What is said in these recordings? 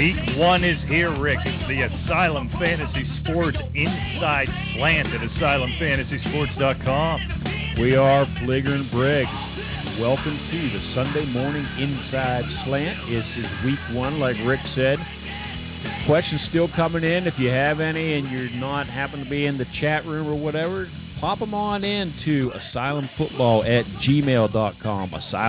Week 1 is here, Rick. It's the Asylum Fantasy Sports Inside Slant at AsylumFantasySports.com. We are Fligger and Briggs. Welcome to the Sunday morning Inside Slant. This is Week 1, like Rick said. Questions still coming in. If you have any and you're not happen to be in the chat room or whatever, pop them on in to asylumfootball@gmail.com,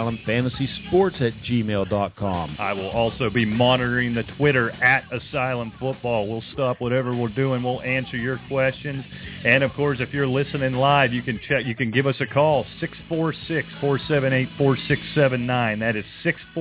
asylumfantasysports@gmail.com. I will also be monitoring the Twitter at Asylum Football. We'll stop whatever we're doing. We'll answer your questions. And, of course, if you're listening live, you can check. You can give us a call, 646-478-4679. That is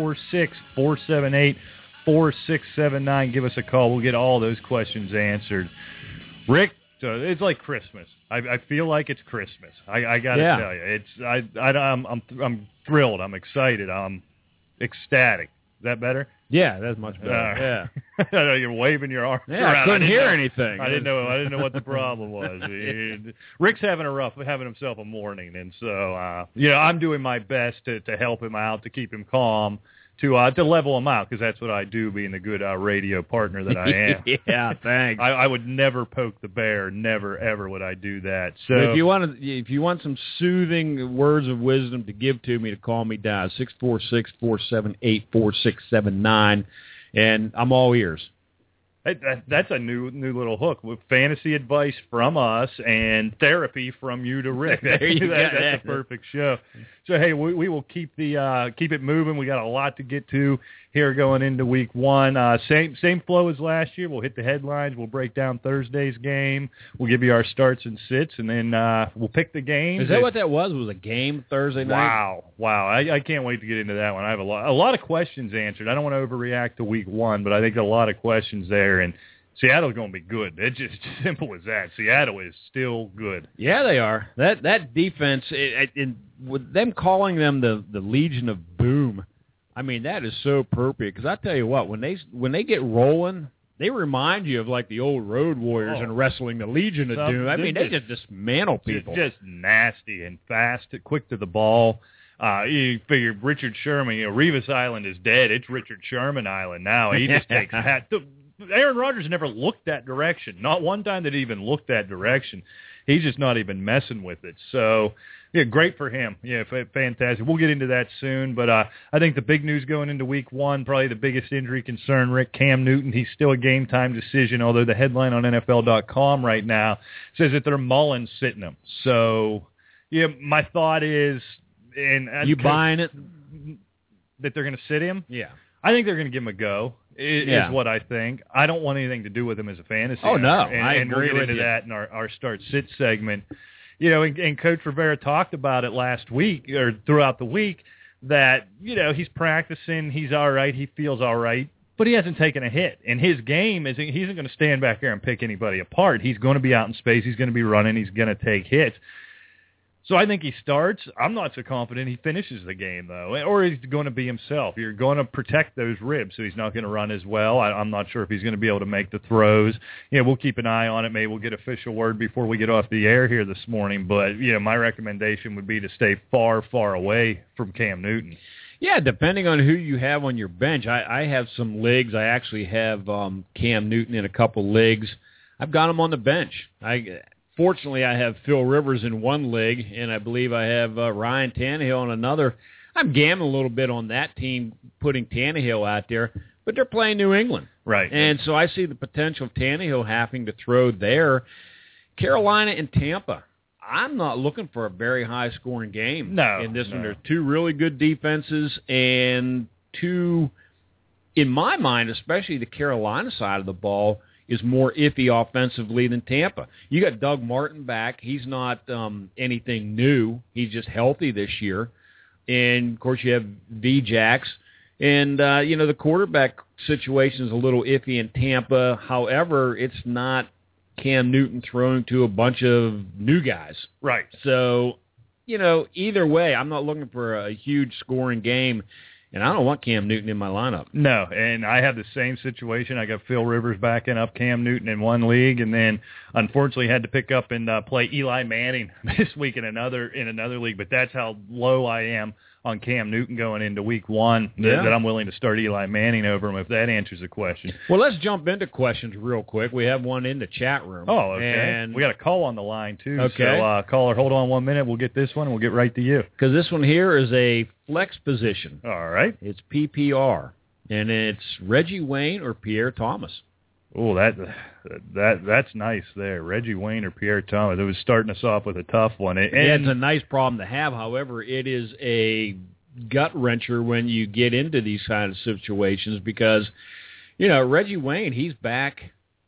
646-478-4679. Give us a call. We'll get all those questions answered. Rick, so it's like Christmas. I feel like it's Christmas. I got to tell you, I'm thrilled. I'm excited. I'm ecstatic. Is that better? Yeah, that's much better. Yeah, you're waving your arms around. I couldn't hear anything. I didn't know what the problem was. Rick's having himself a morning, and so I'm doing my best to help him out, to keep him calm, to level him out, because that's what I do, being the good radio partner that I am. Yeah, thanks. I would never poke the bear. Never, ever would I do that. So if you want some soothing words of wisdom to give to me, to call me down, 646-478-4679, and I'm all ears. That's a new little hook, with fantasy advice from us and therapy from you to Rick. There you go. That's a perfect show. So, hey, we will keep it moving. We got a lot to get to here going into Week 1. Same flow as last year. We'll hit the headlines. We'll break down Thursday's game. We'll give you our starts and sits, and then we'll pick the games. Is that what that was? It was a game Thursday night? Wow. I can't wait to get into that one. I have a lot of questions answered. I don't want to overreact to Week 1, but I think a lot of questions there, and Seattle's going to be good. It's just simple as that. Seattle is still good. Yeah, they are. That defense, with them calling them the Legion of Boom, I mean, that is so appropriate, because I tell you what, when they get rolling, they remind you of like the old Road Warriors and wrestling, the Legion of Doom. I mean, they just dismantle people. Just nasty and fast, quick to the ball. You figure Richard Sherman, Revis Island is dead. It's Richard Sherman Island now. He just takes that. Aaron Rodgers never looked that direction. Not one time that he even looked that direction. He's just not even messing with it. So, yeah, great for him. Yeah, fantastic. We'll get into that soon. But I think the big news going into Week 1, probably the biggest injury concern, Rick, Cam Newton. He's still a game-time decision, although the headline on NFL.com right now says that they're mulling sitting him. So, yeah, my thought is... You buying it? That they're going to sit him? Yeah. I think they're going to give him a go, is what I think. I don't want anything to do with him as a fantasy. Oh, no. I agree we'll get into that in our start-sit segment. And Coach Rivera talked about it last week, or throughout the week, that, he's practicing, he's all right, he feels all right, but he hasn't taken a hit. And his game isn't, he isn't going to stand back there and pick anybody apart. He's going to be out in space, he's going to be running, he's going to take hits. So I think he starts. I'm not so confident he finishes the game, though, or he's going to be himself. You're going to protect those ribs, so he's not going to run as well. I'm not sure if he's going to be able to make the throws. We'll keep an eye on it. Maybe we'll get official word before we get off the air here this morning. But, my recommendation would be to stay far, far away from Cam Newton. Yeah, depending on who you have on your bench. I have some leagues. I actually have Cam Newton in a couple leagues. I've got him on the bench. Fortunately, I have Phil Rivers in one league, and I believe I have Ryan Tannehill in another. I'm gambling a little bit on that team, putting Tannehill out there, but they're playing New England. Right. And so I see the potential of Tannehill having to throw there. Carolina and Tampa, I'm not looking for a very high-scoring game in this one. There's two really good defenses, and two, in my mind, especially the Carolina side of the ball, is more iffy offensively than Tampa. You got Doug Martin back. He's not anything new. He's just healthy this year. And, of course, you have V-Jax. And, the quarterback situation is a little iffy in Tampa. However, it's not Cam Newton throwing to a bunch of new guys. Right. So, either way, I'm not looking for a huge scoring game. And I don't want Cam Newton in my lineup. No, and I have the same situation. I got Phil Rivers backing up Cam Newton in one league, and then unfortunately had to pick up and play Eli Manning this week in another league. But that's how low I am on Cam Newton going into week one that I'm willing to start Eli Manning over him, if that answers the question. Well, let's jump into questions real quick. We have one in the chat room. Oh, okay. And we got a call on the line, too. Okay. So, caller, hold on 1 minute. We'll get this one, and we'll get right to you. Because this one here is a flex position. All right. It's PPR, and it's Reggie Wayne or Pierre Thomas. Oh, that's nice there. Reggie Wayne or Pierre Thomas. It was starting us off with a tough one. It's a nice problem to have. However, it is a gut-wrencher when you get into these kind of situations because, Reggie Wayne, he's back.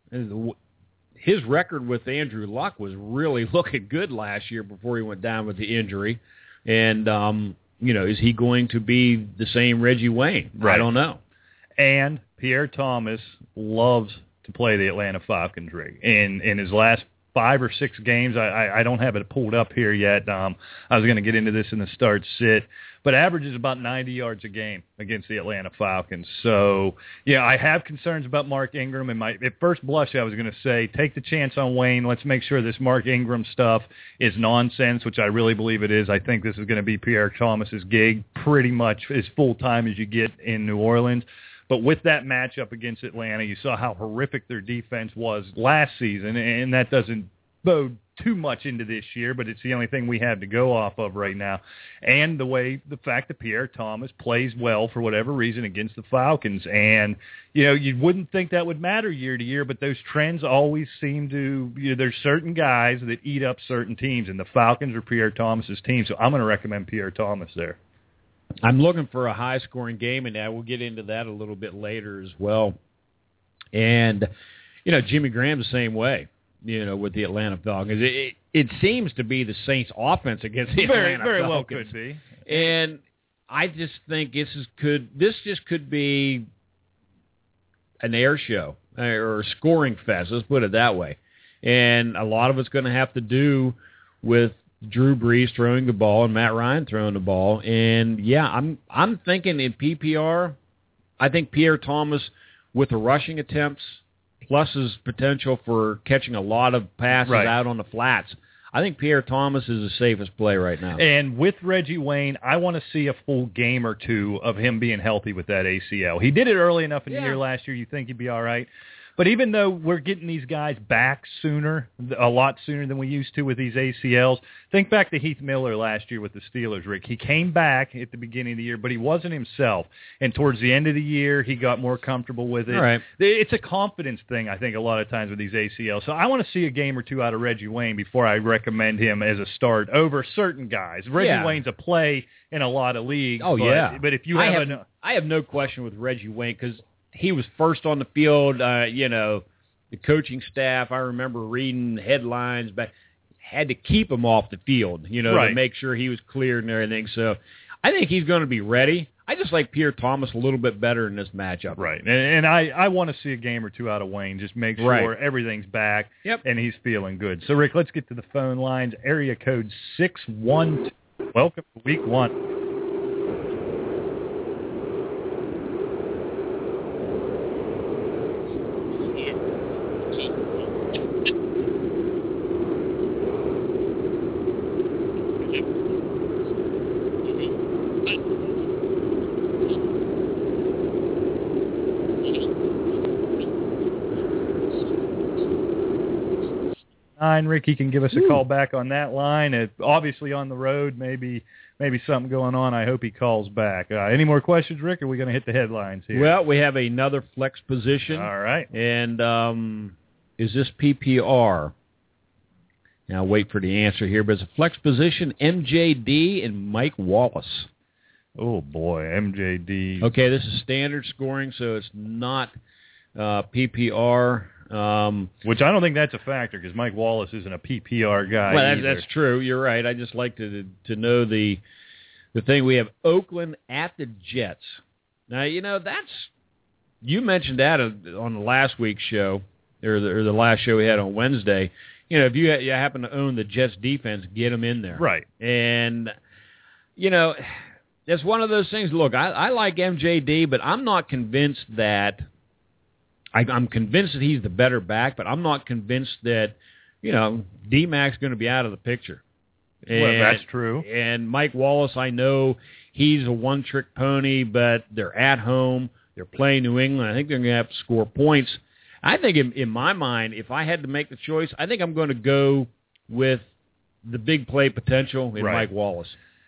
His record with Andrew Luck was really looking good last year before he went down with the injury. And, is he going to be the same Reggie Wayne? Right. I don't know. And Pierre Thomas loves to play the Atlanta Falcons rig. In his last 5 or 6 games, I don't have it pulled up here yet. I was going to get into this in the start-sit, but averages about 90 yards a game against the Atlanta Falcons. So, I have concerns about Mark Ingram. And at first blush, I was going to say, take the chance on Wayne. Let's make sure this Mark Ingram stuff is nonsense, which I really believe it is. I think this is going to be Pierre Thomas's gig pretty much as full-time as you get in New Orleans. But with that matchup against Atlanta, you saw how horrific their defense was last season, and that doesn't bode too much into this year, but it's the only thing we have to go off of right now. And the fact that Pierre Thomas plays well for whatever reason against the Falcons. And, you wouldn't think that would matter year to year, but those trends always seem to, there's certain guys that eat up certain teams, and the Falcons are Pierre Thomas's team, so I'm going to recommend Pierre Thomas there. I'm looking for a high-scoring game, and I will get into that a little bit later as well. And, Jimmy Graham's the same way, with the Atlanta Falcons. It seems to be the Saints' offense against the Atlanta Falcons. Very well could be. And I just think this just could be an air show or a scoring fest, let's put it that way. And a lot of it's going to have to do with Drew Brees throwing the ball and Matt Ryan throwing the ball. And, I'm thinking in PPR, I think Pierre Thomas with the rushing attempts plus his potential for catching a lot of passes out on the flats, I think Pierre Thomas is the safest play right now. And with Reggie Wayne, I want to see a full game or two of him being healthy with that ACL. He did it early enough in the year last year. You think he'd be all right. But even though we're getting these guys back sooner, a lot sooner than we used to with these ACLs, think back to Heath Miller last year with the Steelers, Rick. He came back at the beginning of the year, but he wasn't himself. And towards the end of the year, he got more comfortable with it. Right. It's a confidence thing, I think, a lot of times with these ACLs. So I want to see a game or two out of Reggie Wayne before I recommend him as a start over certain guys. Reggie Wayne's a play in a lot of leagues. But if you I have no question with Reggie Wayne because he was first on the field, the coaching staff, I remember reading headlines, but had to keep him off the field, to make sure he was cleared and everything. So I think he's going to be ready. I just like Pierre Thomas a little bit better in this matchup. Right. And I want to see a game or two out of Wayne. Just make sure everything's back and he's feeling good. So, Rick, let's get to the phone lines. Area code 612. Welcome to Week 1. 9. Ricky can give us a call back on that line. Obviously on the road, maybe something going on. I hope he calls back. Any more questions, Rick, or are we going to hit the headlines here? Well, we have another flex position. All right. And is this PPR? Now, wait for the answer here, but it's a flex position, MJD and Mike Wallace. Oh, boy, MJD. Okay, this is standard scoring, so it's not PPR. Which I don't think that's a factor because Mike Wallace isn't a PPR guy. Well, that's true. You're right. I just like to know the thing. We have Oakland at the Jets. Now, you mentioned that on the last week's show, or the last show we had on Wednesday. If you happen to own the Jets defense, get them in there. Right. And, it's one of those things. Look, I like MJD, but I'm not convinced that I'm convinced that he's the better back, but I'm not convinced that, D-Mac's going to be out of the picture. Well, that's true. And Mike Wallace, I know he's a one-trick pony, but they're at home. They're playing New England. I think they're going to have to score points. I think in my mind, if I had to make the choice, I think I'm going to go with the big play potential in Mike Wallace.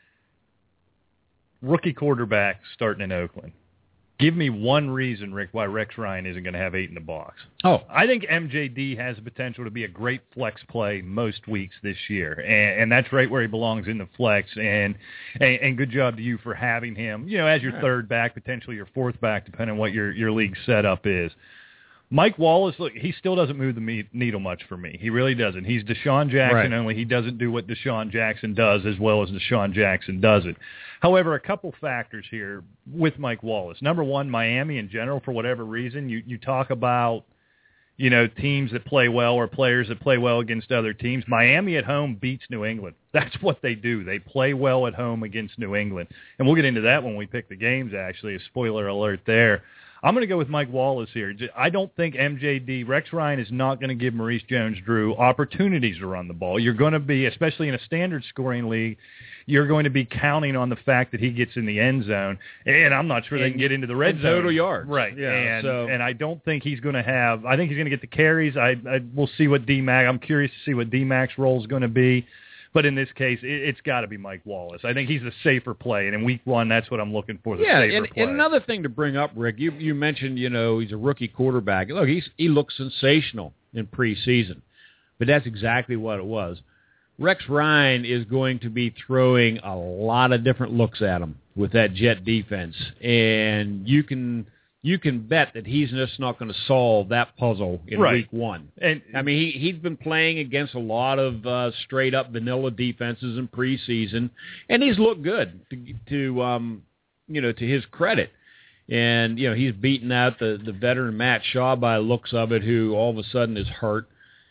Rookie quarterback starting in Oakland. Give me one reason, Rick, why Rex Ryan isn't going to have 8 in the box. Oh. I think MJD has the potential to be a great flex play most weeks this year, and that's right where he belongs in the flex, and good job to you for having him, as your third back, potentially your fourth back, depending on what your league setup is. Mike Wallace, look, he still doesn't move the needle much for me. He really doesn't. He's Deshaun Jackson, only he doesn't do what Deshaun Jackson does as well as Deshaun Jackson does it. However, a couple factors here with Mike Wallace. Number one, Miami in general, for whatever reason, you talk about, teams that play well or players that play well against other teams. Miami at home beats New England. That's what they do. They play well at home against New England. And we'll get into that when we pick the games, actually, a spoiler alert there. I'm going to go with Mike Wallace here. I don't think Rex Ryan is not going to give Maurice Jones-Drew opportunities to run the ball. You're going to be, especially in a standard scoring league, you're going to be counting on the fact that he gets in the end zone, and I'm not sure they can get into the red zone. Total yards. Right, yeah. And I don't think he's going to have – I think he's going to get the carries. We'll see what D-Mac – I'm curious to see what D-Mac's role is going to be. But in this case, it's got to be Mike Wallace. I think he's the safer play, and in week one, that's what I'm looking for, safer play. And another thing to bring up, Rick, you mentioned, he's a rookie quarterback. Look, he looks sensational in preseason, but that's exactly what it was. Rex Ryan is going to be throwing a lot of different looks at him with that Jet defense, and you can bet that he's just not going to solve that puzzle in week one. And I mean, he's been playing against a lot of straight-up vanilla defenses in preseason, and he's looked good to his credit. And he's beaten out the veteran Matt Shaw by the looks of it, who all of a sudden is hurt,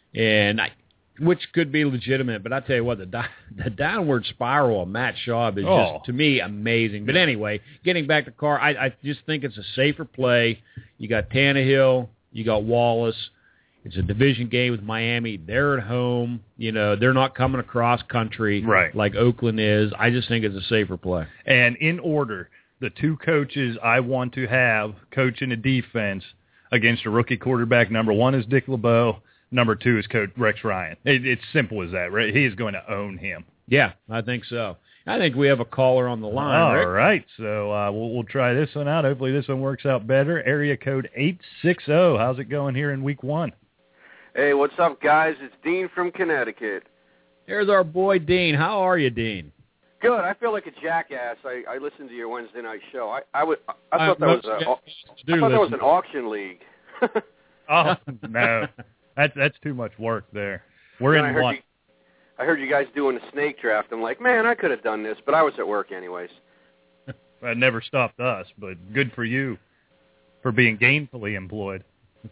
which could be legitimate. But I tell you what, the downward spiral of Matt Shaw is just, to me, amazing. But anyway, getting back to Carr, I just think it's a safer play. You got Tannehill, you got Wallace. It's a division game with Miami. They're at home. They're not coming across country like Oakland is. I just think it's a safer play. And in order, the two coaches I want to have coaching a defense against a rookie quarterback, number one is Dick LeBeau. Number two is Coach Rex Ryan. It's simple as that, right? He is going to own him. Yeah, I think so. I think we have a caller on the line, All Rick. right, so we'll try this one out. Hopefully this one works out better. Area code 860. How's it going here in week one? Hey, what's up, guys? It's Dean from Connecticut. There's our boy, Dean. How are you, Dean? Good. I feel like a jackass. I listened to your Wednesday night show. I thought that was an auction league. Oh, no. That's too much work there. We're in one. I heard you guys doing a snake draft. I'm like, man, I could have done this, but I was at work anyways. That never stopped us, but good for you for being gainfully employed.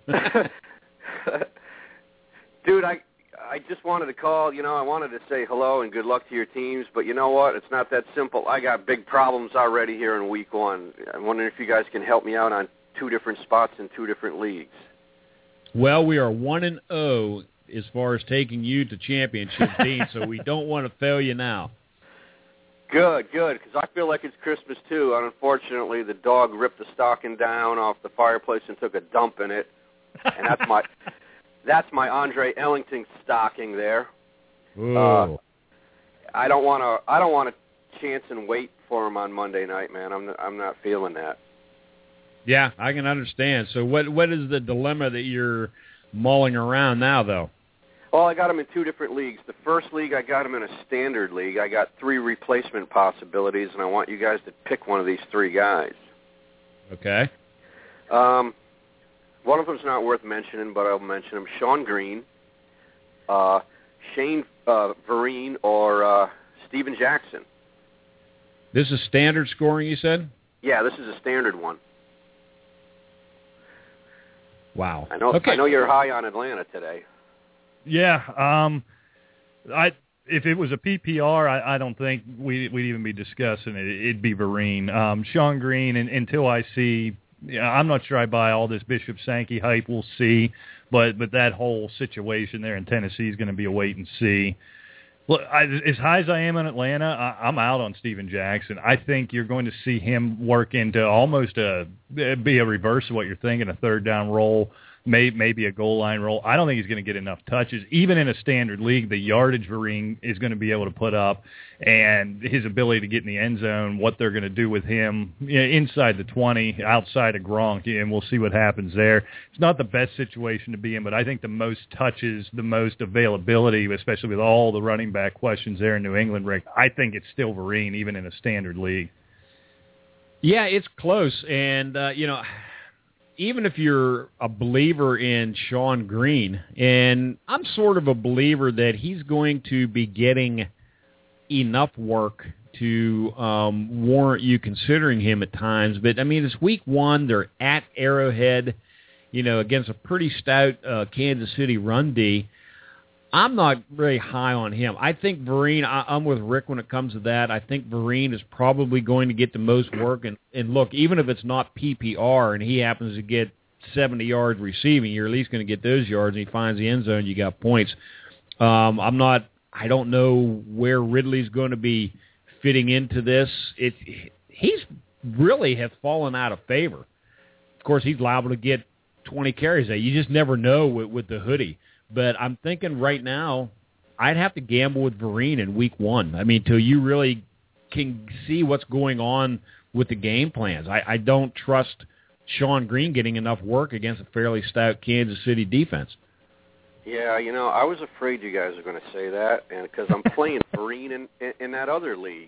Dude, I just wanted to call. I wanted to say hello and good luck to your teams, but you know what? It's not that simple. I got big problems already here in week one. I'm wondering if you guys can help me out on 2 different spots in 2 different leagues. Well, we are 1-0 as far as taking you to championship, Dean, so we don't want to fail you now. Good, because I feel like it's Christmas, too. Unfortunately, the dog ripped the stocking down off the fireplace and took a dump in it, and that's my Andre Ellington stocking there. I don't want to chance and wait for him on Monday night, man. I'm not feeling that. Yeah, I can understand. So what is the dilemma that you're mulling around now, though? Well, I got him in 2 different leagues. The first league, I got him in a standard league. I got 3 replacement possibilities, and I want you guys to pick one of these 3 guys. Okay. One of them's not worth mentioning, but I'll mention him. Sean Green, Shane Vereen, or Steven Jackson. This is standard scoring, you said? Yeah, this is a standard one. Wow. I know you're high on Atlanta today. Yeah. If it was a PPR, I don't think we'd even be discussing it. It'd be Vereen. Sean Green, until I see, I'm not sure I buy all this Bishop Sankey hype. We'll see. But that whole situation there in Tennessee is going to be a wait and see. Look, as high as I am in Atlanta, I'm out on Steven Jackson. I think you're going to see him work into almost be a reverse of what you're thinking, a third down role, maybe a goal line role. I don't think he's going to get enough touches. Even in a standard league, the yardage Vereen is going to be able to put up, and his ability to get in the end zone, what they're going to do with him inside the 20, outside of Gronk, and we'll see what happens there. It's not the best situation to be in, but I think the most touches, the most availability, especially with all the running back questions there in New England, Rick, I think it's still Vereen, even in a standard league. Yeah, it's close, and, even if you're a believer in Shawn Green, and I'm sort of a believer that he's going to be getting enough work to warrant you considering him at times. But, it's week 1. They're at Arrowhead, against a pretty stout Kansas City run D. I'm not very high on him. I think Vereen, I'm with Rick when it comes to that. I think Vereen is probably going to get the most work. And look, even if it's not PPR and he happens to get 70 yards receiving, you're at least going to get those yards, and he finds the end zone, you got points. I don't know where Ridley's going to be fitting into this. He's really have fallen out of favor. Of course, he's liable to get 20 carries there. You just never know with the hoodie. But I'm thinking right now, I'd have to gamble with Vereen in week 1. Till you really can see what's going on with the game plans. I don't trust Shawn Green getting enough work against a fairly stout Kansas City defense. Yeah, I was afraid you guys were going to say that, and because I'm playing Vereen in that other league,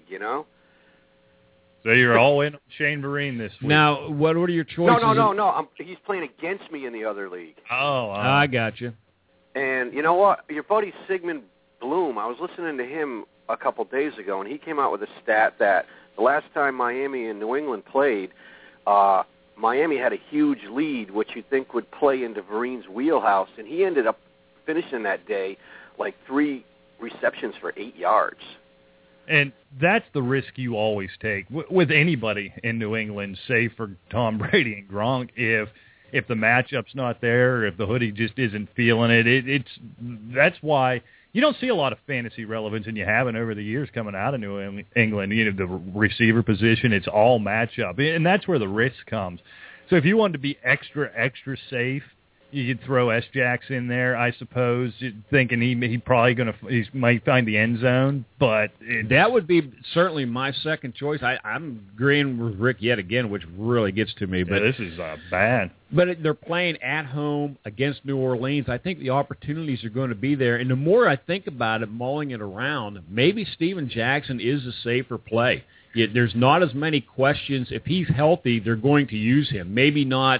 So you're all in on Shane Vereen this week. Now, what are your choices? No. He's playing against me in the other league. Oh, I got you. And you know what? Your buddy Sigmund Bloom, I was listening to him a couple days ago, and he came out with a stat that the last time Miami and New England played, Miami had a huge lead, which you think would play into Vereen's wheelhouse, and he ended up finishing that day like 3 receptions for 8 yards. And that's the risk you always take with anybody in New England, save for Tom Brady and Gronk. If the matchup's not there, if the hoodie just isn't feeling it, that's why you don't see a lot of fantasy relevance, and you haven't over the years coming out of New England. The receiver position, it's all matchup, and that's where the risk comes. So if you wanted to be extra safe, you could throw S-Jacks in there, I suppose, thinking he might find the end zone. But that would be certainly my second choice. I'm agreeing with Rick yet again, which really gets to me. But this is bad. But they're playing at home against New Orleans. I think the opportunities are going to be there. And the more I think about it, mulling it around, maybe Steven Jackson is a safer play. There's not as many questions. If he's healthy, they're going to use him. Maybe not,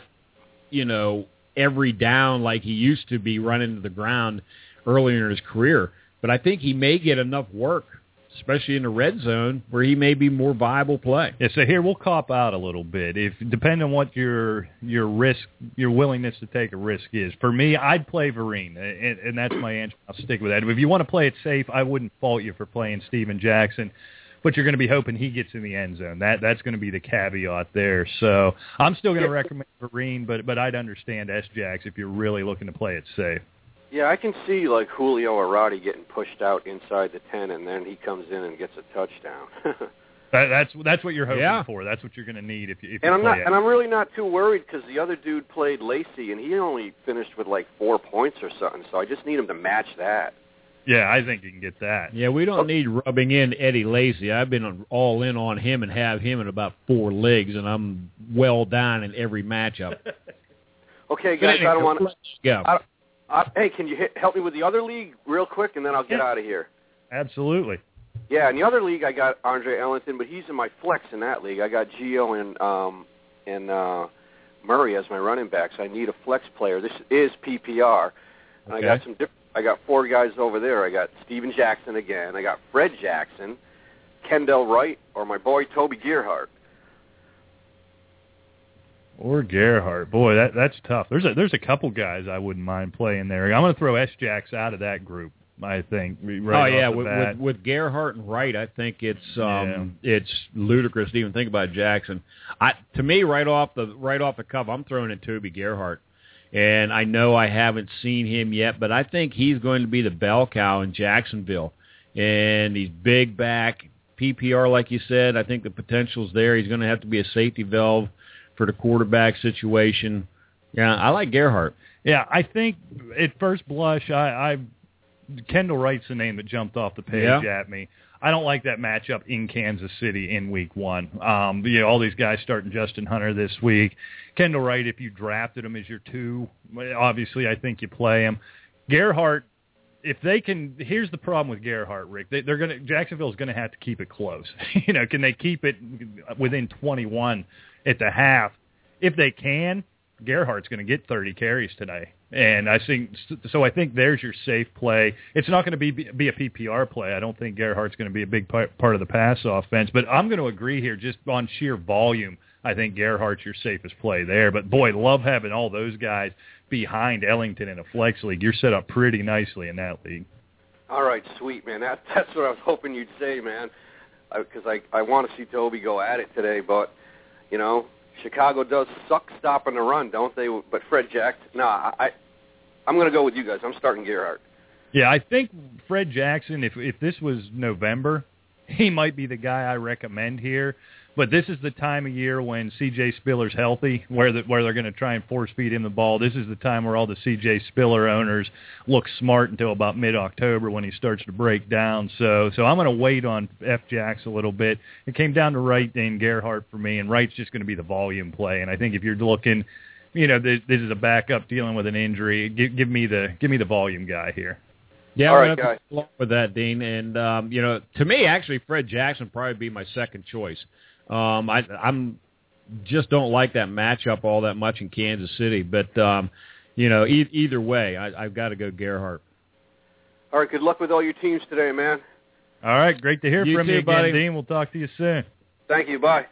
every down like he used to be running to the ground earlier in his career. But I think he may get enough work, especially in the red zone, where he may be more viable play. Yeah, so here we'll cop out a little bit. Depending on what your risk, your willingness to take a risk is. For me, I'd play Vereen, and that's my answer. I'll stick with that. If you want to play it safe, I wouldn't fault you for playing Steven Jackson. But you're going to be hoping he gets in the end zone. That's going to be the caveat there. So I'm still going to recommend Vereen, but I'd understand S-Jacks if you're really looking to play it safe. Yeah, I can see like Julio or Roddy getting pushed out inside the 10, and then he comes in and gets a touchdown. That's what you're hoping for. That's what you're going to need if you and play it. And I'm really not too worried because the other dude played Lacy, and he only finished with like 4 points or something. So I just need him to match that. Yeah, I think you can get that. Yeah, we don't need rubbing in Eddie Lacy. I've been all in on him and have him in about 4 leagues, and I'm well down in every matchup. Okay, guys, I don't want to go. Hey, can you help me with the other league real quick, and then I'll get out of here? Absolutely. Yeah, in the other league, I got Andre Ellington, but he's in my flex in that league. I got Gio and Murray as my running backs. I need a flex player. This is PPR. And Okay. I got some I got 4 guys over there. I got Steven Jackson again. I got Fred Jackson, Kendall Wright, or my boy Toby Gerhart. Or Gerhart. Boy, that's tough. There's a couple guys I wouldn't mind playing there. I'm going to throw S-Jacks out of that group, I think. With Gerhart and Wright, I think it's ludicrous to even think about Jackson. To me, right off the cuff, I'm throwing in Toby Gerhart. And I know I haven't seen him yet, but I think he's going to be the bell cow in Jacksonville. and he's big back. PPR, like you said, I think the potential's there. He's going to have to be a safety valve for the quarterback situation. Yeah, I like Gerhardt. Yeah, I think at first blush, Kendall Wright's the name that jumped off the page at me. I don't like that matchup in Kansas City in Week 1. All these guys starting Justin Hunter this week. Kendall Wright, if you drafted him as your 2, obviously I think you play him. Gerhardt, if they can, here's the problem with Gerhardt, Rick. Jacksonville's going to have to keep it close. Can they keep it within 21 at the half? If they can, Gerhardt's going to get 30 carries today. And I think there's your safe play. It's not going to be a PPR play. I don't think Gerhardt's going to be a big part of the pass offense. But I'm going to agree here, just on sheer volume, I think Gerhardt's your safest play there. But, boy, love having all those guys behind Ellington in a flex league. You're set up pretty nicely in that league. All right, sweet, man. That's what I was hoping you'd say, man, because I want to see Toby go at it today. But, Chicago does suck stopping the run, don't they? But Fred Jackson, I'm going to go with you guys. I'm starting Gerhardt. Yeah, I think Fred Jackson, if this was November, he might be the guy I recommend here. But this is the time of year when C.J. Spiller's healthy, where they're going to try and force feed him the ball. This is the time where all the C.J. Spiller owners look smart until about mid-October when he starts to break down. So I'm going to wait on F. Jacks a little bit. It came down to Wright and Gerhardt for me, and Wright's just going to be the volume play. And I think if you're looking, this is a backup dealing with an injury, give me the volume guy here. Yeah, all right, guys. Along with that, Dean. And, to me, actually, Fred Jackson would probably be my second choice. I'm just don't like that matchup all that much in Kansas City. But, either way, I've got to go Gerhardt. All right, good luck with all your teams today, man. All right, great to hear from you again, buddy. Dean. We'll talk to you soon. Thank you. Bye.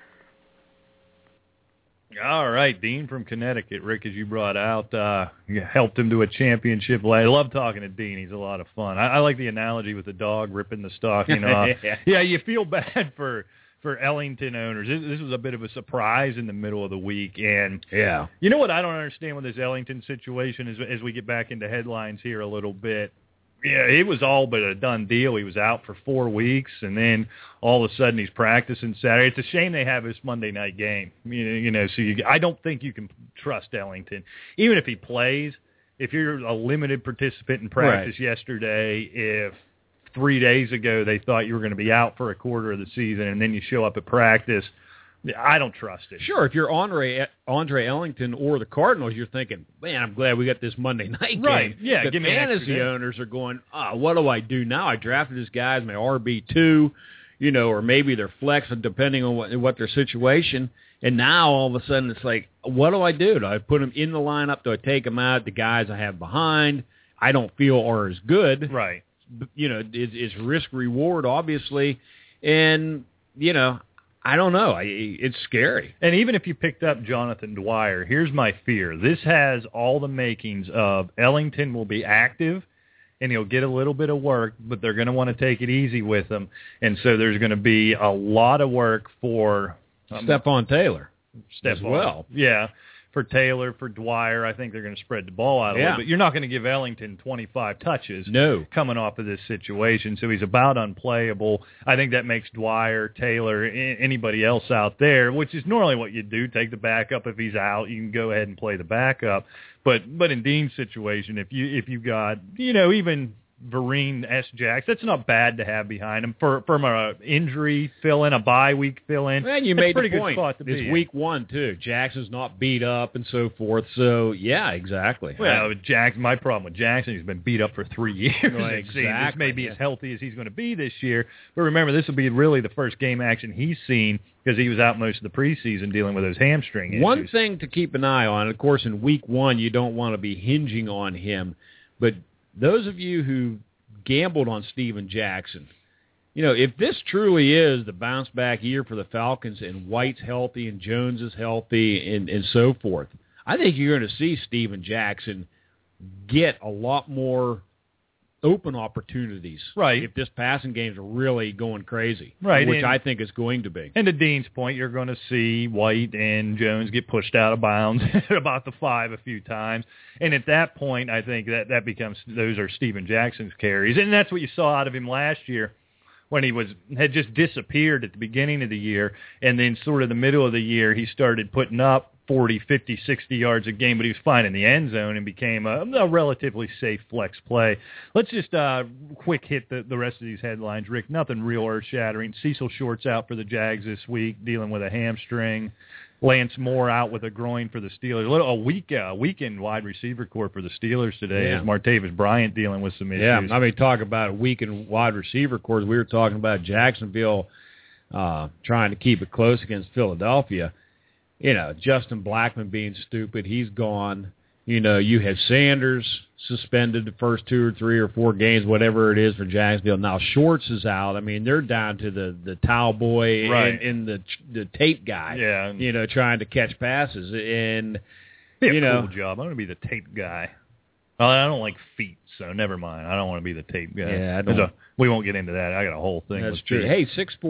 All right, Dean from Connecticut. Rick, as you brought out, you helped him to a championship. I love talking to Dean. He's a lot of fun. I like the analogy with the dog ripping the stocking off. Yeah, you feel bad for Ellington owners. This was a bit of a surprise in the middle of the week. And yeah, you know what I don't understand with this Ellington situation is as we get back into headlines here a little bit. Yeah, it was all but a done deal. He was out for 4 weeks, and then all of a sudden he's practicing Saturday. It's a shame they have this Monday night game. I don't think you can trust Ellington. Even if he plays, if you're a limited participant in practice yesterday, if 3 days ago they thought you were going to be out for a quarter of the season and then you show up at practice, I don't trust it. Sure, if you're Andre Ellington or the Cardinals, you're thinking, man, I'm glad we got this Monday night game. Right, yeah. The fantasy owners are going, what do I do now? I drafted this guy as my RB2, or maybe they're flex, depending on what their situation. And now all of a sudden it's like, what do I do? Do I put him in the lineup? Do I take him out? The guys I have behind, I don't feel are as good. Right. It's risk-reward, obviously. And, I don't know. It's scary. And even if you picked up Jonathan Dwyer, here's my fear. This has all the makings of Ellington will be active, and he'll get a little bit of work, but they're going to want to take it easy with him. And so there's going to be a lot of work for Stephon Taylor as well. Yeah. For Taylor, for Dwyer, I think they're going to spread the ball out a little bit. You're not going to give Ellington 25 touches coming off of this situation, so he's about unplayable. I think that makes Dwyer, Taylor, anybody else out there, which is normally what you do, take the backup. If he's out, you can go ahead and play the backup. But in Dean's situation, if you got, even Vereen, S. Jacks, that's not bad to have behind him from a injury fill-in, a bye week fill-in. And you made the point. It's week 1, too. Jackson's not beat up and so forth. So, yeah, exactly. Well, my problem with Jackson, he's been beat up for 3 years. Well, exactly. This may be as healthy as he's going to be this year. But remember, this will be really the first game action he's seen because he was out most of the preseason dealing with those hamstring issues. One thing to keep an eye on, of course, in week 1, you don't want to be hinging on him, but those of you who gambled on Steven Jackson, if this truly is the bounce-back year for the Falcons and White's healthy and Jones is healthy and so forth, I think you're going to see Steven Jackson get a lot more open opportunities. Right. If this passing game is really going crazy. Right. Which I think it's going to be. And to Dean's point, you're going to see White and Jones get pushed out of bounds at about the 5 a few times. And at that point, I think that becomes, those are Steven Jackson's carries. And that's what you saw out of him last year, when he had just disappeared at the beginning of the year, and then sort of the middle of the year, he started putting up 40, 50, 60 yards a game, but he was fine in the end zone and became a relatively safe flex play. Let's just quick hit the rest of these headlines, Rick. Nothing real earth-shattering. Cecil Short's out for the Jags this week, dealing with a hamstring. Lance Moore out with a groin for the Steelers. A weekend wide receiver core for the Steelers today. As Martavis Bryant dealing with some issues. Yeah, I mean, talk about a weekend wide receiver core. We were talking about Jacksonville trying to keep it close against Philadelphia. You know, Justin Blackman being stupid, he's gone. You know, you have Sanders suspended the first 2 or 3 or 4 games, whatever it is for Jacksonville. Now Shorts is out. I mean, they're down to the towel boy and the tape guy. Yeah, you know, trying to catch passes. And you know, cool job. I'm going to be the tape guy. Well, I don't like feet, so never mind. I don't want to be the tape guy. Yeah, we won't get into that. I got a whole thing. That's true. Hey,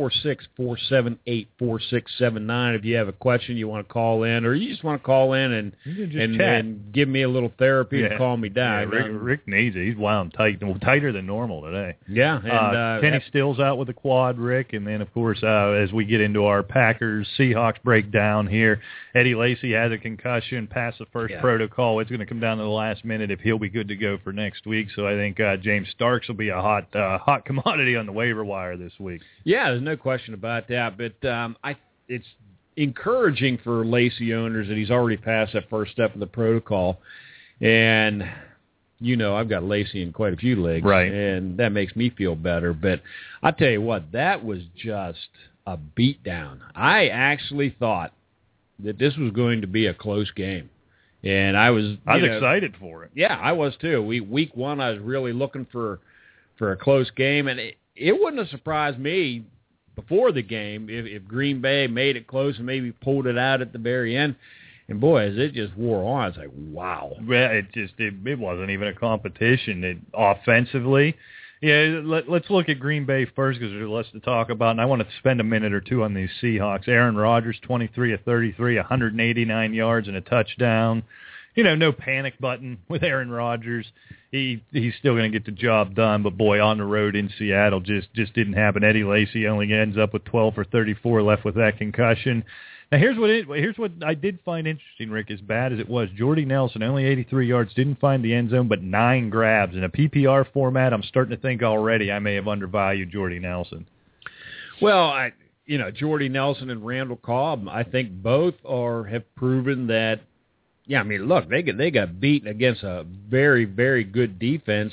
646-478-4679. If you have a question, you want to call in, or you just want to call in and give me a little therapy and calm me down. Yeah, Rick needs it. He's wound tight, tighter than normal today. Yeah. And Kenny Stills out with a quad, Rick, and then, of course, as we get into our Packers-Seahawks breakdown here, Eddie Lacy has a concussion, passed the first protocol. It's going to come down to the last minute if he'll be good to go for next week. So I think James Starks will be a hot commodity on the waiver wire this week. Yeah, there's no question about that. But it's encouraging for Lacy owners that he's already passed that first step of the protocol. And, you know, I've got Lacy in quite a few leagues. Right. And that makes me feel better. But I tell you what, that was just a beatdown. I actually thought that this was going to be a close game. And I was excited for it. Yeah, I was too. Week 1, I was really looking for a close game, and it wouldn't have surprised me before the game if Green Bay made it close and maybe pulled it out at the very end. And boy, as it just wore on, it's like, wow. It wasn't even a competition. Offensively, let's look at Green Bay first because there's less to talk about, and I want to spend a minute or two on these Seahawks. Aaron Rodgers, 23 of 33, 189 yards and a touchdown. You know, no panic button with Aaron Rodgers. He's still going to get the job done, but boy, on the road in Seattle just didn't happen. Eddie Lacy only ends up with 12 for 34 left with that concussion. Now here's what I did find interesting, Rick. As bad as it was, Jordy Nelson only 83 yards, didn't find the end zone, but 9 grabs in a PPR format. I'm starting to think already I may have undervalued Jordy Nelson. Well, Jordy Nelson and Randall Cobb, I think both have proven that. Yeah, I mean, look, they got beaten against a very, very good defense.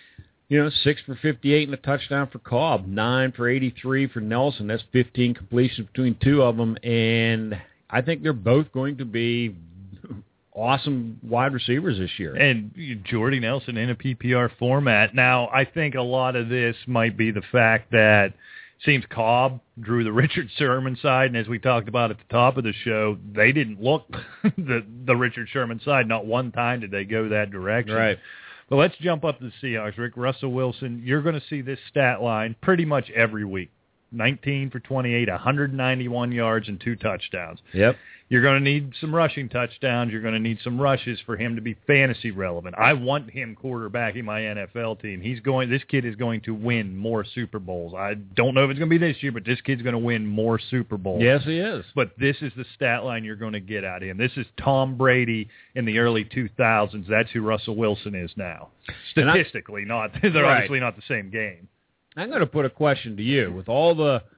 6 for 58 and a touchdown for Cobb, 9 for 83 for Nelson. That's 15 completions between two of them, and I think they're both going to be awesome wide receivers this year. And Jordy Nelson in a PPR format. Now, I think a lot of this might be the fact that seems Cobb drew the Richard Sherman side, and as we talked about at the top of the show, they didn't look the Richard Sherman side. Not one time did they go that direction. Right. But let's jump up to the Seahawks, Rick. Russell Wilson, you're going to see this stat line pretty much every week. 19 for 28, 191 yards and 2 touchdowns. Yep. You're going to need some rushing touchdowns. You're going to need some rushes for him to be fantasy relevant. I want him quarterbacking my NFL team. This kid is going to win more Super Bowls. I don't know if it's going to be this year, but this kid's going to win more Super Bowls. Yes, he is. But this is the stat line you're going to get out of him. This is Tom Brady in the early 2000s. That's who Russell Wilson is now. Statistically, they're obviously not the same game. I'm going to put a question to you. With all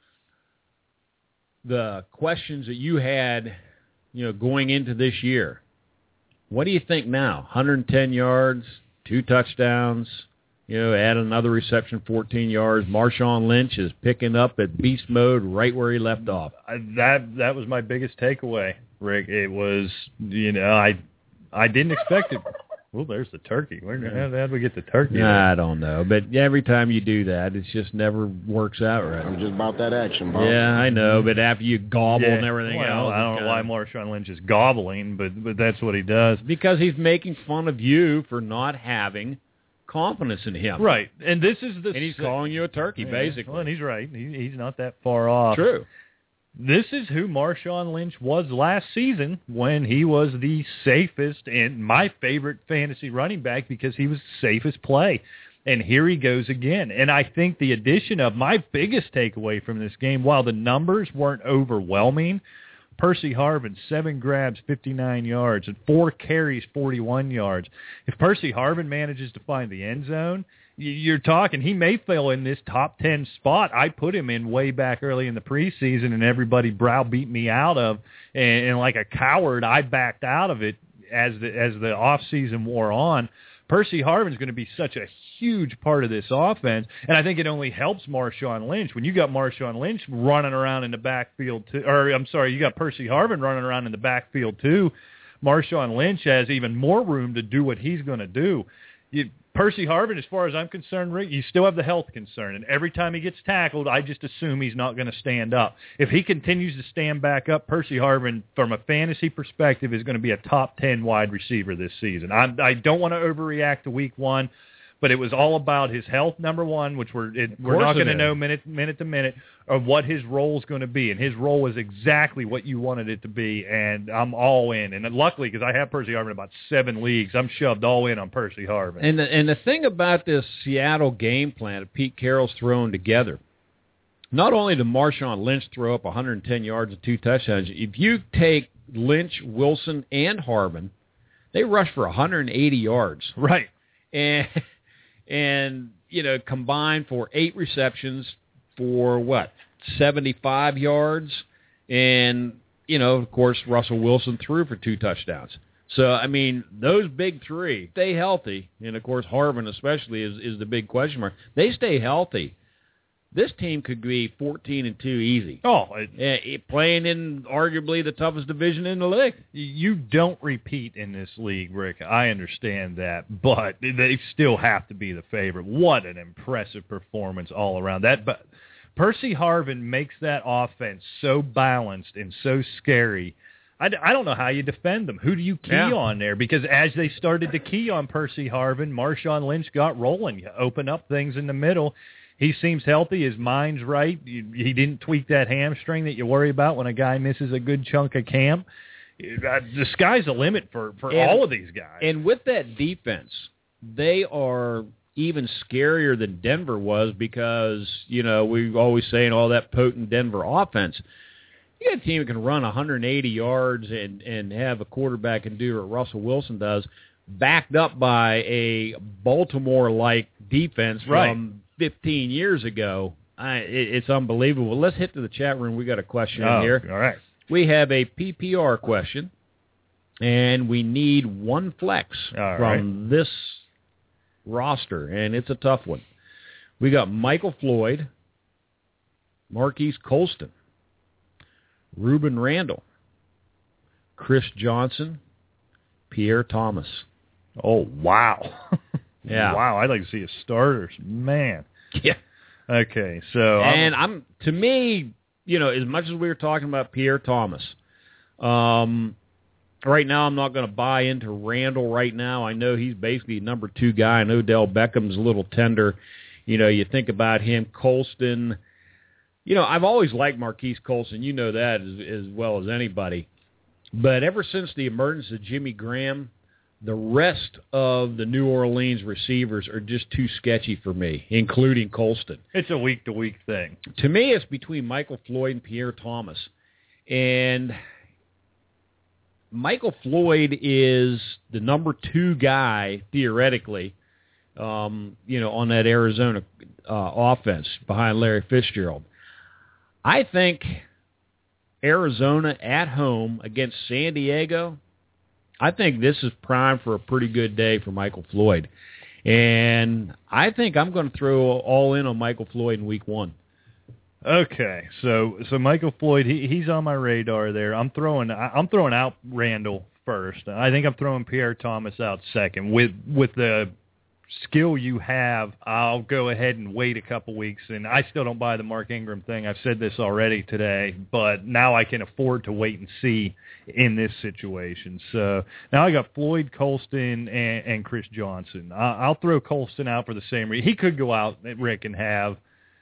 the questions that you had, going into this year, what do you think now? 110 yards, 2 touchdowns, add another reception, 14 yards. Marshawn Lynch is picking up at beast mode right where he left off. That was my biggest takeaway, Rick. It was, I didn't expect it. Well, there's the turkey. How did we get the turkey? I don't know. But every time you do that, it just never works out right. I'm just about that action, Bob. Yeah, I know. But after you gobble and everything else. I don't know why Marshawn Lynch is gobbling, but that's what he does. Because he's making fun of you for not having confidence in him. Right. And this is and he's calling you a turkey, basically. Well, and he's right. He's not that far off. True. This is who Marshawn Lynch was last season when he was the safest and my favorite fantasy running back because he was the safest play. And here he goes again. And I think the addition of my biggest takeaway from this game, while the numbers weren't overwhelming, Percy Harvin, 7 grabs, 59 yards, and 4 carries, 41 yards. If Percy Harvin manages to find the end zone, you're talking, he may fill in this top 10 spot. I put him in way back early in the preseason, and everybody browbeat me out of, and like a coward, I backed out of it as the offseason wore on. Percy Harvin's going to be such a huge part of this offense, and I think it only helps Marshawn Lynch. When you got Marshawn Lynch running around in the backfield, you got Percy Harvin running around in the backfield too, Marshawn Lynch has even more room to do what he's going to do. Percy Harvin, as far as I'm concerned, Rick, you still have the health concern, and every time he gets tackled, I just assume he's not going to stand up. If he continues to stand back up, Percy Harvin, from a fantasy perspective, is going to be a top 10 wide receiver this season. I don't want to overreact to week one, but it was all about his health, number one, which we're not going to know minute to minute of what his role is going to be. And his role was exactly what you wanted it to be, and I'm all in. And luckily, because I have Percy Harvin in about 7 leagues, I'm shoved all in on Percy Harvin. And the thing about this Seattle game plan that Pete Carroll's thrown together, not only did Marshawn Lynch throw up 110 yards and 2 touchdowns, if you take Lynch, Wilson, and Harvin, they rushed for 180 yards. Right. And combined for 8 receptions for 75 yards, and of course Russell Wilson threw for 2 touchdowns. So I mean, those big 3 stay healthy, and of course Harvin especially is the big question mark. They stay healthy. This team could be 14-2 easy. Playing in arguably the toughest division in the league. You don't repeat in this league, Rick. I understand that, but they still have to be the favorite. What an impressive performance all around. But Percy Harvin makes that offense so balanced and so scary. I don't know how you defend them. Who do you key on there? Because as they started to key on Percy Harvin, Marshawn Lynch got rolling. You open up things in the middle. He seems healthy. His mind's right. He didn't tweak that hamstring that you worry about when a guy misses a good chunk of camp. The sky's the limit for all of these guys. And with that defense, they are even scarier than Denver was because, we're always saying all that potent Denver offense. You got a team that can run 180 yards and have a quarterback and do what Russell Wilson does, backed up by a Baltimore-like defense from 15 years ago. It's unbelievable. Let's hit to the chat room. We got a question in here. All right. We have a PPR question, and we need 1 flex from this roster, and it's a tough one. We got Michael Floyd, Marquise Colston, Ruben Randall, Chris Johnson, Pierre Thomas. Oh, wow. Yeah. Wow, I'd like to see a starters. Man. Yeah. Okay, so... And to me, as much as we were talking about Pierre Thomas, right now I'm not going to buy into Randall right now. I know he's basically a number 2 guy. I know Odell Beckham's a little tender. You think about him, Colston. I've always liked Marquise Colston. You know that as well as anybody. But ever since the emergence of Jimmy Graham, the rest of the New Orleans receivers are just too sketchy for me, including Colston. It's a week-to-week thing. To me, it's between Michael Floyd and Pierre Thomas. And Michael Floyd is the number 2 guy, theoretically, on that Arizona offense behind Larry Fitzgerald. I think Arizona at home against San Diego, I think this is prime for a pretty good day for Michael Floyd. And I think I'm going to throw all in on Michael Floyd in week 1. Okay, so Michael Floyd, he's on my radar there. I'm throwing out Randall first. I think I'm throwing Pierre Thomas out second with the skill you have, I'll go ahead and wait a couple weeks. And I still don't buy the Mark Ingram thing. I've said this already today, but now I can afford to wait and see in this situation. So now I got Floyd, Colston, and Chris Johnson. I'll throw Colston out for the same reason. He could go out, Rick, and have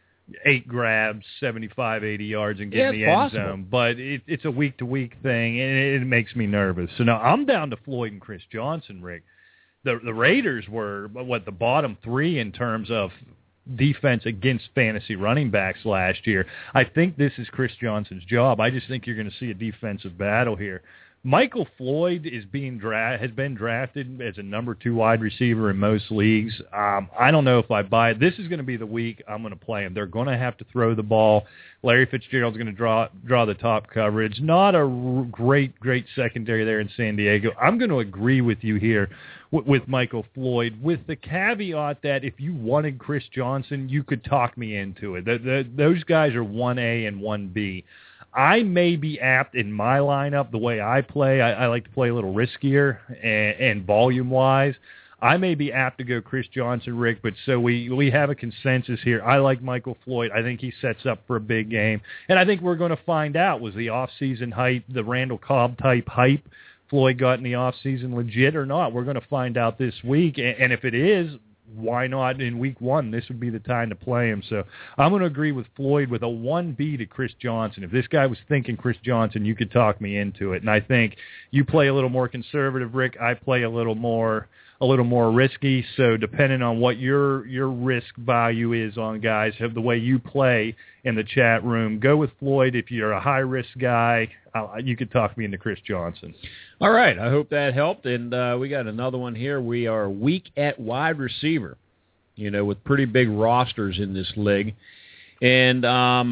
8 grabs, 75, 80 yards, and get in the end zone. But it's a week-to-week thing, and it makes me nervous. So now I'm down to Floyd and Chris Johnson, Rick. The Raiders were, the bottom 3 in terms of defense against fantasy running backs last year. I think this is Chris Johnson's job. I just think you're going to see a defensive battle here. Michael Floyd has been drafted as a number 2 wide receiver in most leagues. I don't know if I buy it. This is going to be the week I'm going to play him. They're going to have to throw the ball. Larry Fitzgerald's going to draw the top coverage. Not a great secondary there in San Diego. I'm going to agree with you here with Michael Floyd, with the caveat that if you wanted Chris Johnson, you could talk me into it. Those guys are 1A and 1B. I may be apt in my lineup, the way I play. I like to play a little riskier and volume-wise. I may be apt to go Chris Johnson, Rick, but so we have a consensus here. I like Michael Floyd. I think he sets up for a big game. And I think we're going to find out, was the off-season hype, the Randall Cobb-type hype Floyd got in the off-season legit or not? We're going to find out this week. And if it is, why not in week 1? This would be the time to play him. So I'm going to agree with Floyd with a 1B to Chris Johnson. If this guy was thinking Chris Johnson, you could talk me into it. And I think you play a little more conservative, Rick. I play a little more risky. So depending on what your risk value is on guys, have the way you play in the chat room, go with Floyd. If you're a high-risk guy, you could talk me into Chris Johnson. All right. I hope that helped. And we got another one here. We are weak at wide receiver, with pretty big rosters in this league. And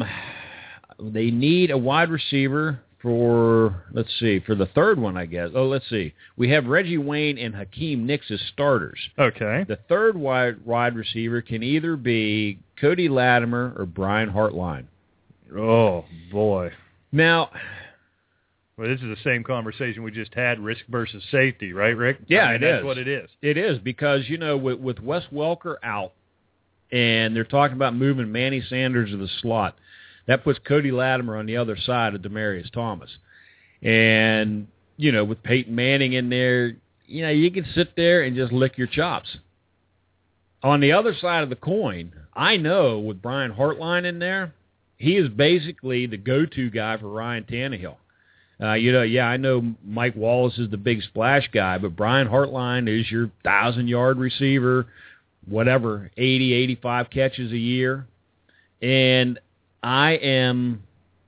they need a wide receiver for the third one, I guess. Oh, let's see. We have Reggie Wayne and Hakeem Nicks as starters. Okay. The third wide receiver can either be Cody Latimer or Brian Hartline. Oh, boy. Now, well, this is the same conversation we just had, risk versus safety, right, Rick? Yeah, it is. That's what it is. It is because, with Wes Welker out, and they're talking about moving Manny Sanders to the slot, that puts Cody Latimer on the other side of Demaryius Thomas. And, with Peyton Manning in there, you can sit there and just lick your chops. On the other side of the coin, I know with Brian Hartline in there, he is basically the go-to guy for Ryan Tannehill. I know Mike Wallace is the big splash guy, but Brian Hartline is your 1,000-yard receiver, whatever, 80, 85 catches a year. And I am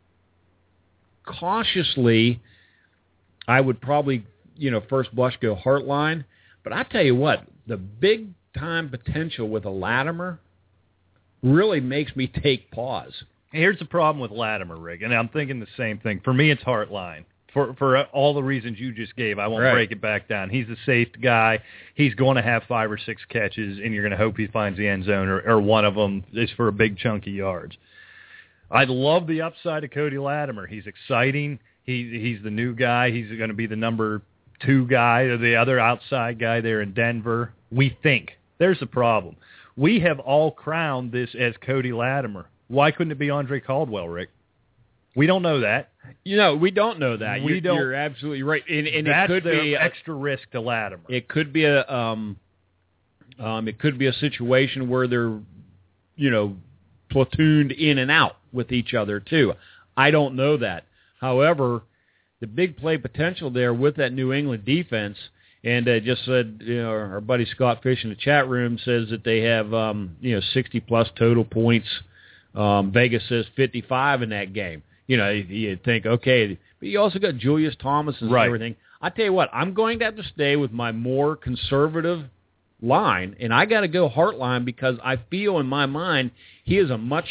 cautiously, I would probably, first blush go Hartline. But I tell you what, the big-time potential with a Latimer really makes me take pause. Here's the problem with Latimer, Rick, and I'm thinking the same thing. For me, it's Hartline. For all the reasons you just gave, I won't break it back down. He's the safe guy. He's going to have 5 or 6 catches, and you're going to hope he finds the end zone, or one of them is for a big chunky yards. I love the upside of Cody Latimer. He's exciting. He's the new guy. He's going to be the number 2 guy or the other outside guy there in Denver. We think. There's the problem. We have all crowned this as Cody Latimer. Why couldn't it be Andre Caldwell, Rick? We don't know that. We don't know that. You're absolutely right. And that's it could be extra risk to Latimer. It could be a situation where they're, platooned in and out with each other too. I don't know that. However, the big play potential there with that New England defense, and just said, our buddy Scott Fish in the chat room says that they have, 60-plus total points. Vegas says 55 in that game. You think, okay, but you also got Julius Thomas and everything. I tell you what, I'm going to have to stay with my more conservative line, and I got to go Hartline because I feel in my mind he is a much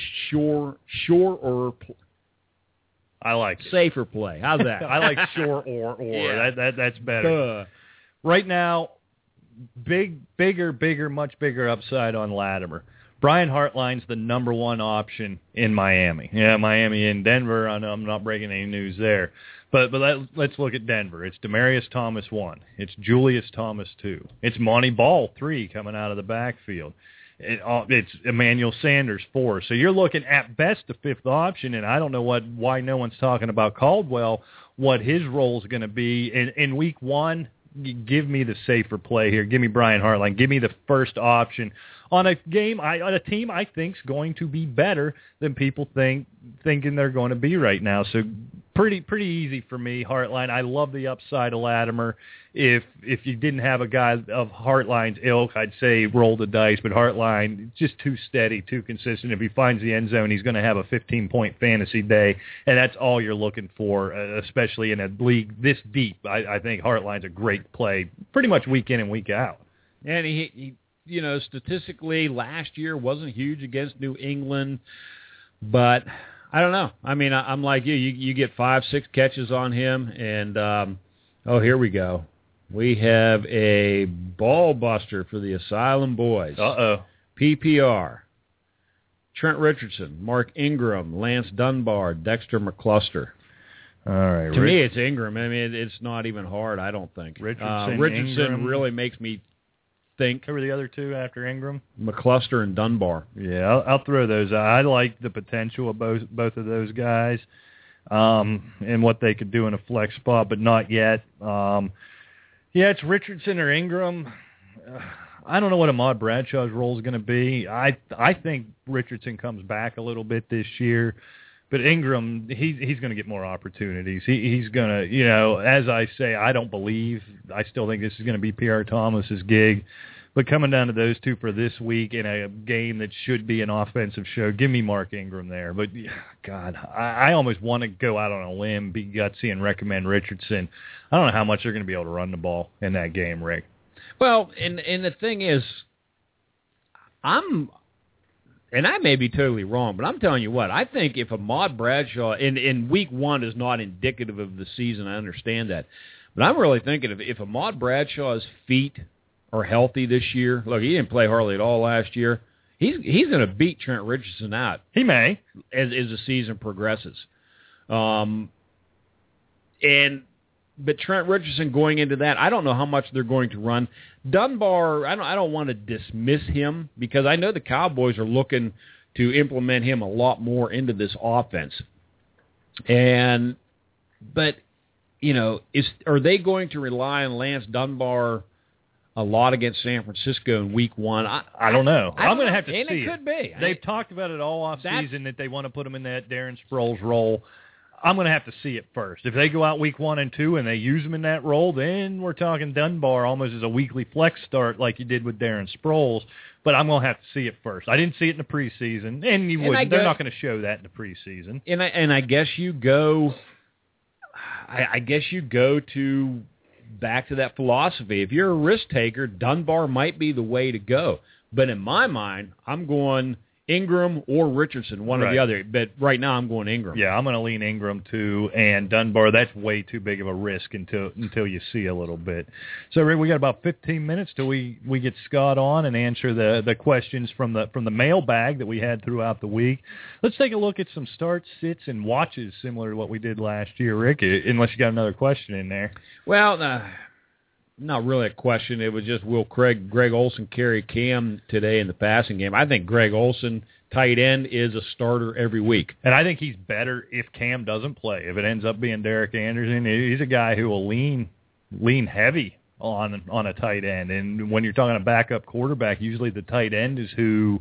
I like safer play. How's that? I like sure or. Yeah. That's better. Right now, much bigger upside on Latimer. Brian Hartline's the number one option in Miami. Yeah, Miami and Denver. I know I'm not breaking any news there. But let's look at Denver. It's Demaryius Thomas 1. It's Julius Thomas 2. It's Monty Ball 3 coming out of the backfield. It's Emmanuel Sanders 4. So you're looking at best a fifth option, and I don't know why no one's talking about Caldwell, what his role is going to be. In week 1, give me the safer play here. Give me Brian Hartline. Give me the first option on a team I think's going to be better than people thinking they're going to be right now. So pretty easy for me, Hartline. I love the upside of Latimer. If you didn't have a guy of Hartline's ilk, I'd say roll the dice, but Hartline, just too steady, too consistent. If he finds the end zone, he's going to have a 15-point fantasy day, and that's all you're looking for, especially in a league this deep. I think Hartline's a great play pretty much week in and week out. And he statistically last year wasn't huge against New England, but I don't know. I mean, I'm like you. You get 5-6 catches on him, and here we go. We have a ball buster for the Asylum Boys. Uh-oh. PPR. Trent Richardson, Mark Ingram, Lance Dunbar, Dexter McCluster. All right. To me, it's Ingram. I mean, it's not even hard, I don't think. Richardson Ingram really makes me think. Who were the other two after Ingram? McCluster and Dunbar. Yeah, I'll throw those out. I like the potential of both of those guys and what they could do in a flex spot, but not yet. It's Richardson or Ingram. I don't know what Ahmad Bradshaw's role is going to be. I think Richardson comes back a little bit this year, but Ingram, he's going to get more opportunities. He's going to, as I say, I still think this is going to be Pierre Thomas's gig. But coming down to those two for this week in a game that should be an offensive show, give me Mark Ingram there. But, God, I almost want to go out on a limb, be gutsy, and recommend Richardson. I don't know how much they're going to be able to run the ball in that game, Rick. Well, and the thing is, and I may be totally wrong, but I'm telling you what, I think if Ahmad Bradshaw in week 1 is not indicative of the season, I understand that. But I'm really thinking if Ahmad Bradshaw's feet are healthy this year, look, he didn't play hardly at all last year. He's going to beat Trent Richardson out. He may. As the season progresses. But Trent Richardson going into that, I don't know how much they're going to run. Dunbar, I don't want to dismiss him because I know the Cowboys are looking to implement him a lot more into this offense. But are they going to rely on Lance Dunbar a lot against San Francisco in week 1? I don't know. I'm going to have to see it. And it could be. They've talked about it all off season that they want to put him in that Darren Sproles role. I'm going to have to see it first. If they go out week 1 and 2 and they use him in that role, then we're talking Dunbar almost as a weekly flex start like you did with Darren Sproles. But I'm going to have to see it first. I didn't see it in the preseason, and you wouldn't. They're not going to show that in the preseason. And I guess you go. I guess you go to back to that philosophy. If you're a risk taker, Dunbar might be the way to go. But in my mind, I'm going Ingram or Richardson, one or the other. But right now I'm going Ingram. Yeah, I'm going to lean Ingram too, and Dunbar, that's way too big of a risk until you see a little bit. So, Rick, we got about 15 minutes till we get Scott on and answer the questions from the mailbag that we had throughout the week. Let's take a look at some starts, sits, and watches similar to what we did last year, Rick, unless you got another question in there. Well, not really a question. It was just, will Greg Olsen carry Cam today in the passing game? I think Greg Olsen, tight end, is a starter every week. And I think he's better if Cam doesn't play. If it ends up being Derek Anderson, he's a guy who will lean heavy on a tight end. And when you're talking a backup quarterback, usually the tight end is who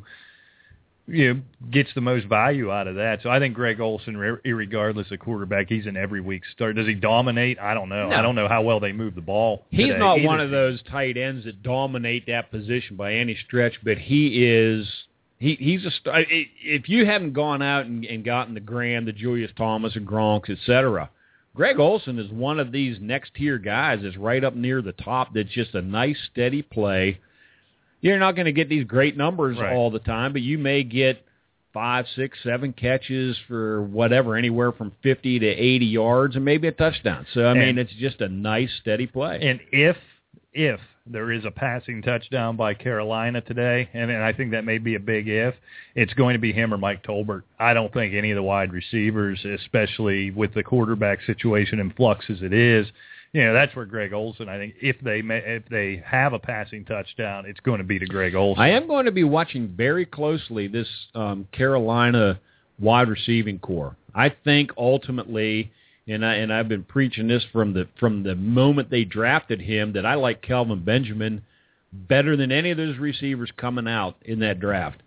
gets the most value out of that. So I think Greg Olsen, irregardless of quarterback, he's an every week start. Does he dominate? I don't know. No. I don't know how well they move the ball. He's not one of those tight ends that dominate that position by any stretch, but he's a star. If you haven't gone out and gotten the Graham, the Julius Thomas, and Gronks, etc., Greg Olsen is one of these next-tier guys that's right up near the top that's just a nice, steady play. You're not going to get these great numbers all the time, but you may get 5, 6, 7 catches for whatever, anywhere from 50 to 80 yards and maybe a touchdown. So, I mean, it's just a nice, steady play. And if there is a passing touchdown by Carolina today, and I think that may be a big if. It's going to be him or Mike Tolbert. I don't think any of the wide receivers, especially with the quarterback situation in flux as it is, that's where Greg Olsen, I think, if they have a passing touchdown, it's going to be to Greg Olsen. I am going to be watching very closely this Carolina wide receiving core. I think ultimately, and I've been preaching this from the moment they drafted him, that I like Kelvin Benjamin better than any of those receivers coming out in that draft.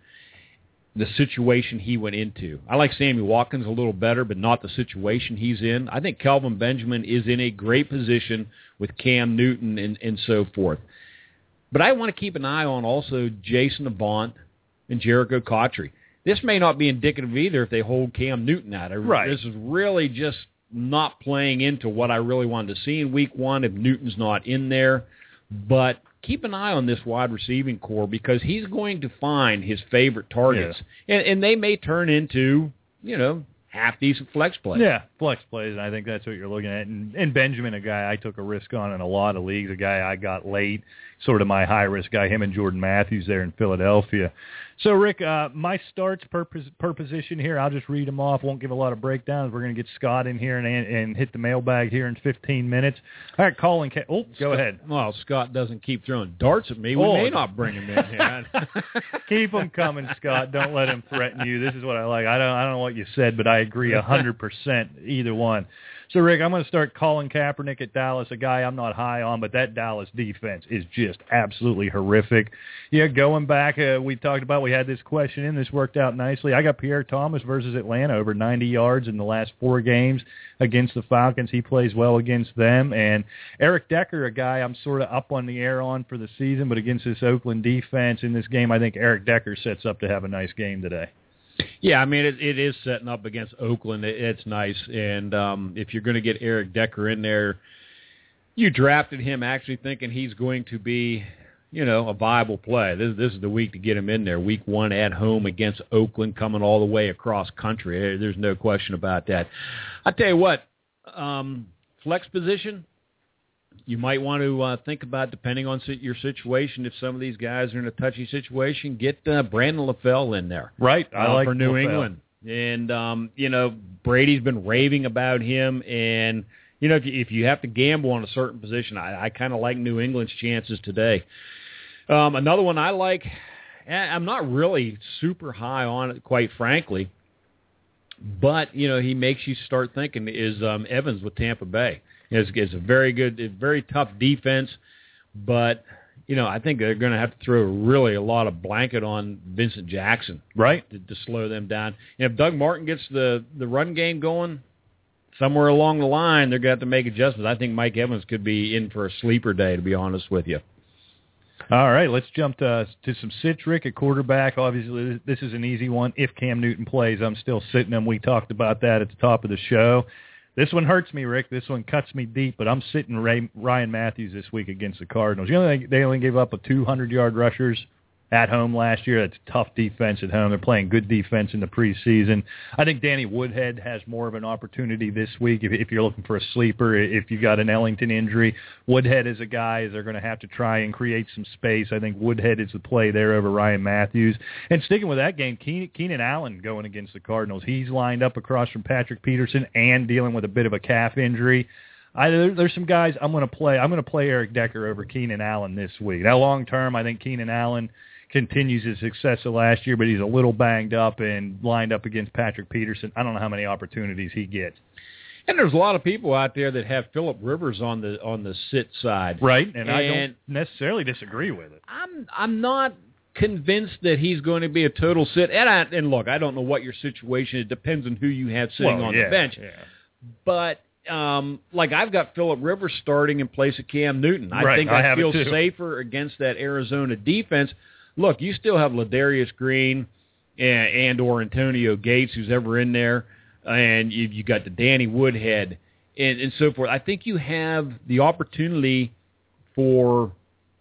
The situation he went into. I like Sammy Watkins a little better, but not the situation he's in. I think Kelvin Benjamin is in a great position with Cam Newton and so forth. But I want to keep an eye on also Jason Avant and Jericho Cotchery. This may not be indicative either if they hold Cam Newton out. Right. This is really just not playing into what I really wanted to see in week one if Newton's not in there. But keep an eye on this wide receiving core because he's going to find his favorite targets. Yeah. And they may turn into, half-decent flex plays. Yeah, flex plays, and I think that's what you're looking at. And Benjamin, a guy I took a risk on in a lot of leagues, a guy I got late, sort of my high-risk guy, him and Jordan Matthews there in Philadelphia. So, Rick, my starts per position here, I'll just read them off. Won't give a lot of breakdowns. We're going to get Scott in here and hit the mailbag here in 15 minutes. All right, Colin. Go ahead. Well, Scott doesn't keep throwing darts at me. We may not bring him in here. Keep them coming, Scott. Don't let him threaten you. This is what I like. I don't know what you said, but I agree 100% either one. So, Rick, I'm going to start Colin Kaepernick at Dallas, a guy I'm not high on, but that Dallas defense is just absolutely horrific. Yeah, going back, we talked about, we had this question in. This worked out nicely. I got Pierre Thomas versus Atlanta over 90 yards in the last 4 games against the Falcons. He plays well against them. And Eric Decker, a guy I'm sort of up on the air on for the season, but against this Oakland defense in this game, I think Eric Decker sets up to have a nice game today. Yeah, I mean, it is setting up against Oakland. It's nice. And if you're going to get Eric Decker in there, you drafted him actually thinking he's going to be, a viable play. This is the week to get him in there. Week 1 at home against Oakland, coming all the way across country. There's no question about that. I tell you what, flex position, you might want to think about, depending on your situation, if some of these guys are in a touchy situation, get Brandon LaFell in there. Right. I like for New LaFell. England. And, Brady's been raving about him. And, if you have to gamble on a certain position, I kind of like New England's chances today. Another one I like, I'm not really super high on it, quite frankly, but, he makes you start thinking, is Evans with Tampa Bay. It's a very good, very tough defense, but, I think they're going to have to throw really a lot of blanket on Vincent Jackson, right, to slow them down. And if Doug Martin gets the run game going, somewhere along the line, they're going to have to make adjustments. I think Mike Evans could be in for a sleeper day, to be honest with you. All right, let's jump to some sits, Rick, at quarterback. Obviously, this is an easy one. If Cam Newton plays, I'm still sitting him. We talked about that at the top of the show. This one hurts me, Rick. This one cuts me deep, but I'm sitting Ryan Matthews this week against the Cardinals. They only gave up 200-yard rushers at home last year. That's tough defense at home. They're playing good defense in the preseason. I think Danny Woodhead has more of an opportunity this week if you're looking for a sleeper. If you got an Ellington injury, Woodhead is a guy they're going to have to try and create some space. I think Woodhead is the play there over Ryan Matthews. And sticking with that game, Keenan Allen going against the Cardinals. He's lined up across from Patrick Peterson and dealing with a bit of a calf injury. There's some guys I'm going to play. I'm going to play Eric Decker over Keenan Allen this week. Now, long term, I think Keenan Allen continues his success of last year, but he's a little banged up and lined up against Patrick Peterson. I don't know how many opportunities he gets. And there's a lot of people out there that have Phillip Rivers on the sit side, right? And I don't necessarily disagree with it. I'm not convinced that he's going to be a total sit. And look, I don't know what your situation is. It depends on who you have sitting on the bench. Yeah. But I've got Phillip Rivers starting in place of Cam Newton. I think I feel safer against that Arizona defense. Look, you still have Ladarius Green and or Antonio Gates, who's ever in there, and you got the Danny Woodhead and so forth. I think you have the opportunity for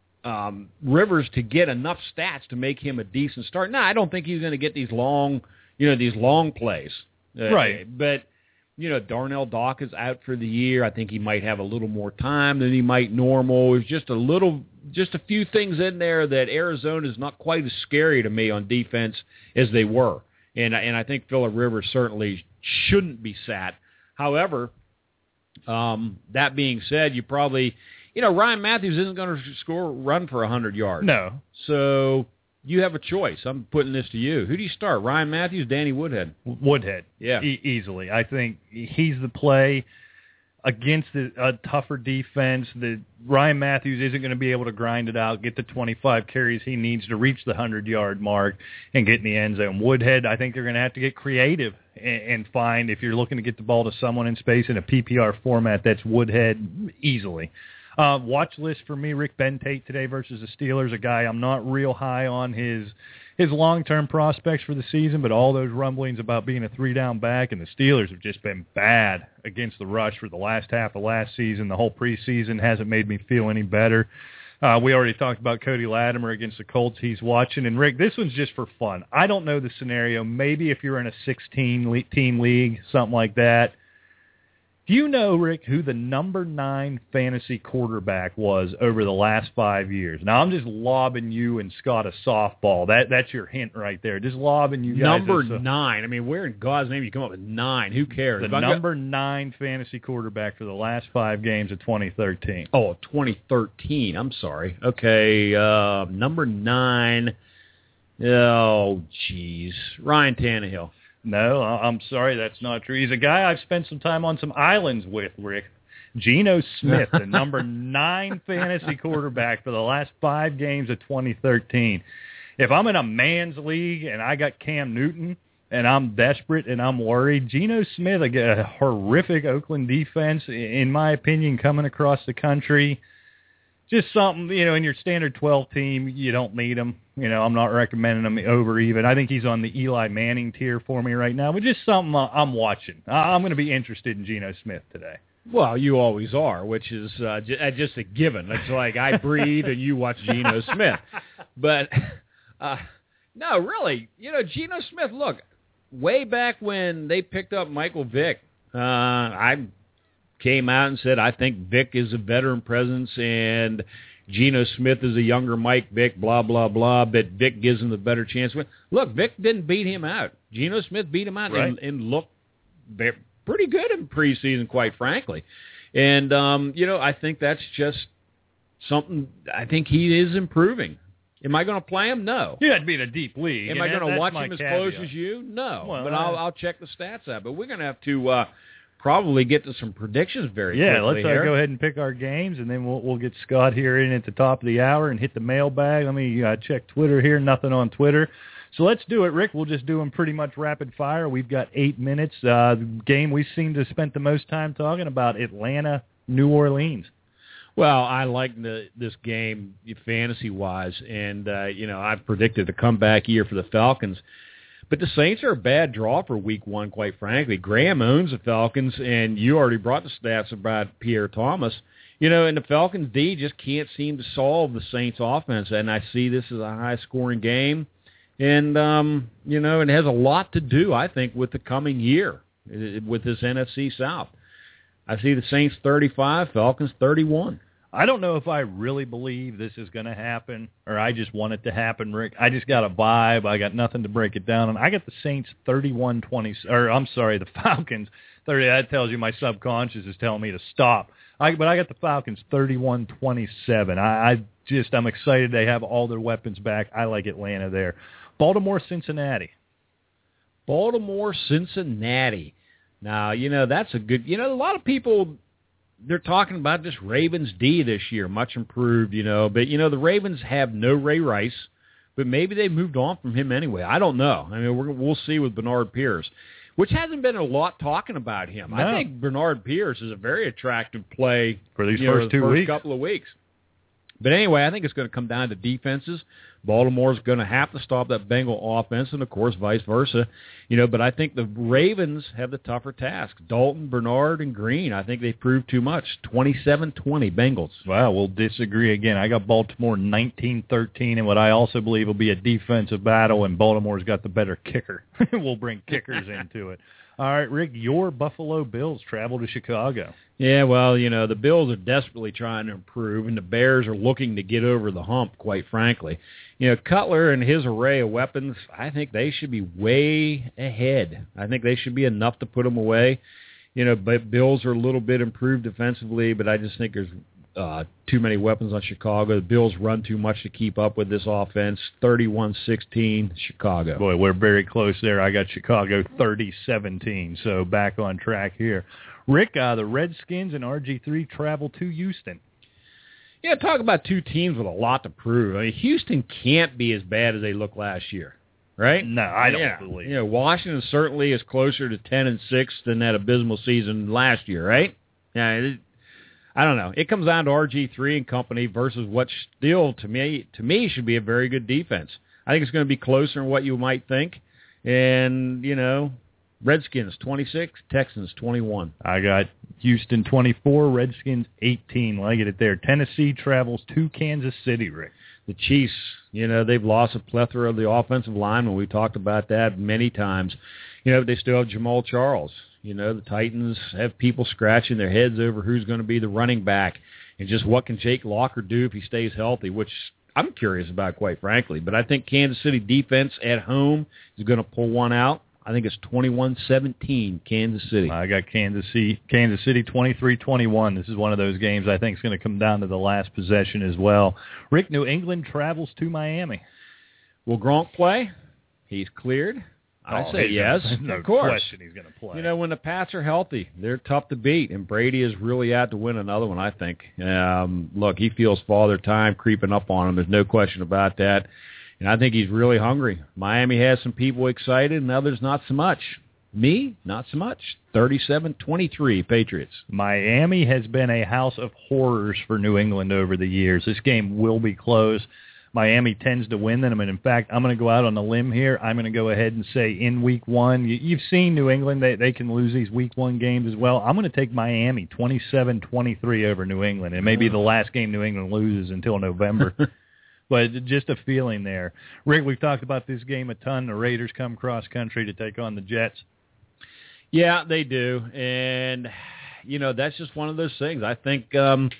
Rivers to get enough stats to make him a decent start. Now, I don't think he's going to get these long plays, right? But Darnell Dock is out for the year. I think he might have a little more time than he might normal. There's just a few things in there that Arizona is not quite as scary to me on defense as they were. And I think Phillip Rivers certainly shouldn't be sat. However, that being said, you probably, Ryan Matthews isn't going to run for 100 yards. No. So you have a choice. I'm putting this to you. Who do you start, Ryan Matthews, Danny Woodhead? Woodhead. Yeah. Easily. I think he's the play against a tougher defense. Ryan Matthews isn't going to be able to grind it out, get the 25 carries he needs to reach the 100-yard mark and get in the end zone. Woodhead, I think they're going to have to get creative and find, if you're looking to get the ball to someone in space in a PPR format, that's Woodhead easily. Watch list for me, Rick Bentate today versus the Steelers, a guy I'm not real high on his long-term prospects for the season, but all those rumblings about being a three-down back, and the Steelers have just been bad against the rush for the last half of last season. The whole preseason hasn't made me feel any better. We already talked about Cody Latimer against the Colts he's watching. And, Rick, this one's just for fun. I don't know the scenario. Maybe if you're in a 16-team league, something like that. Do you know, Rick, who the number 9 fantasy quarterback was over the last 5 years? Now, I'm just lobbing you and Scott a softball. That's your hint right there. Just lobbing you guys. Number 9. I mean, where in God's name you come up with 9? Who cares? The number 9 fantasy quarterback for the last 5 games of 2013. Oh, 2013. I'm sorry. Okay, number 9. Oh, jeez. Ryan Tannehill. No, I'm sorry, that's not true. He's a guy I've spent some time on some islands with, Rick. Geno Smith, the number 9 fantasy quarterback for the last 5 games of 2013. If I'm in a man's league and I got Cam Newton and I'm desperate and I'm worried, Geno Smith, a horrific Oakland defense, in my opinion, coming across the country. Just something, in your standard 12 team, you don't need him. I'm not recommending him over even. I think he's on the Eli Manning tier for me right now, but just something I'm watching. I'm going to be interested in Geno Smith today. Well, you always are, which is just a given. It's like I breathe and you watch Geno Smith. But, no, really, Geno Smith, look, way back when they picked up Michael Vick, I came out and said, I think Vick is a veteran presence and Geno Smith is a younger Mike Vick, blah, blah, blah, but Vick gives him the better chance. Look, Vick didn't beat him out. Geno Smith beat him out and looked pretty good in preseason, quite frankly. And, I think that's just something, I think he is improving. Am I going to play him? No. You had to be in a deep league. Am I going to watch him as close as you? No. Well, but I'll check the stats out. But we're going to have to probably get to some predictions very quickly. Yeah, let's go ahead and pick our games, and then we'll get Scott here in at the top of the hour and hit the mailbag. Let me check Twitter here. Nothing on Twitter. So let's do it, Rick. We'll just do them pretty much rapid fire. We've got 8 minutes. The game we seem to spend the most time talking about, Atlanta, New Orleans. Well, I like this game fantasy-wise, and, I've predicted a comeback year for the Falcons. But the Saints are a bad draw for week 1, quite frankly. Graham owns the Falcons, and you already brought the stats about Pierre Thomas. And the Falcons D just can't seem to solve the Saints offense, and I see this as a high-scoring game. And, it has a lot to do, I think, with the coming year with this NFC South. I see the Saints 35, Falcons 31. I don't know if I really believe this is going to happen, or I just want it to happen, Rick. I just got a vibe. I got nothing to break it down on. I got the Saints 31-20, or I'm sorry, the Falcons 30. That tells you my subconscious is telling me to stop. But I got the Falcons 31-27. I'm excited they have all their weapons back. I like Atlanta there. Baltimore-Cincinnati. Baltimore-Cincinnati. Now, that's a good, a lot of people, they're talking about this Ravens D this year, much improved, but, the Ravens have no Ray Rice, but maybe they moved on from him anyway. I don't know. I mean, we'll see with Bernard Pierce, which hasn't been a lot talking about him. No. I think Bernard Pierce is a very attractive play for these first couple of weeks. But anyway, I think it's going to come down to defenses. Baltimore's going to have to stop that Bengal offense, and, of course, vice versa. But I think the Ravens have the tougher task. Dalton, Bernard, and Green, I think they've proved too much. 27-20 Bengals. Wow, we'll disagree again. I got Baltimore 19-13, and what I also believe will be a defensive battle, and Baltimore's got the better kicker. We'll bring kickers into it. All right, Rick, your Buffalo Bills travel to Chicago. Yeah, well, the Bills are desperately trying to improve, and the Bears are looking to get over the hump, quite frankly. Cutler and his array of weapons, I think they should be way ahead. I think they should be enough to put them away. But Bills are a little bit improved defensively, but I just think there's too many weapons on Chicago. The Bills run too much to keep up with this offense. 31-16, Chicago. Boy, we're very close there. I got Chicago 30-17, so back on track here. Rick, the Redskins and RG3 travel to Houston. Yeah, talk about two teams with a lot to prove. I mean, Houston can't be as bad as they looked last year, right? No, I don't believe. Washington certainly is closer to 10-6 than that abysmal season last year, right? Yeah, I don't know. It comes down to RG3 and company versus what still, to me, should be a very good defense. I think it's going to be closer than what you might think. And, Redskins 26, Texans 21. I got Houston 24, Redskins 18. Well, I get it there. Tennessee travels to Kansas City, Rick. The Chiefs, they've lost a plethora of the offensive linemen. We've talked about that many times. They still have Jamal Charles. The Titans have people scratching their heads over who's going to be the running back and just what can Jake Locker do if he stays healthy, which I'm curious about, quite frankly. But I think Kansas City defense at home is going to pull one out. I think it's 21-17, Kansas City. I got Kansas City 23-21. This is one of those games I think is going to come down to the last possession as well. Rick, New England travels to Miami. Will Gronk play? He's cleared. I say yes. No of course. Question he's going to play. When the Pats are healthy, they're tough to beat, and Brady is really out to win another one, I think. Look, he feels Father Time creeping up on him. There's no question about that. And I think he's really hungry. Miami has some people excited, and others not so much. Me, not so much. 37-23, Patriots. Miami has been a house of horrors for New England over the years. This game will be close. Miami tends to win them, and in fact, I'm going to go out on a limb here. I'm going to go ahead and say in Week 1, you've seen New England. They can lose these Week 1 games as well. I'm going to take Miami 27-23 over New England. It may be the last game New England loses until November. But just a feeling there. Rick, we've talked about this game a ton. The Raiders come cross-country to take on the Jets. Yeah, they do. And, that's just one of those things. I think,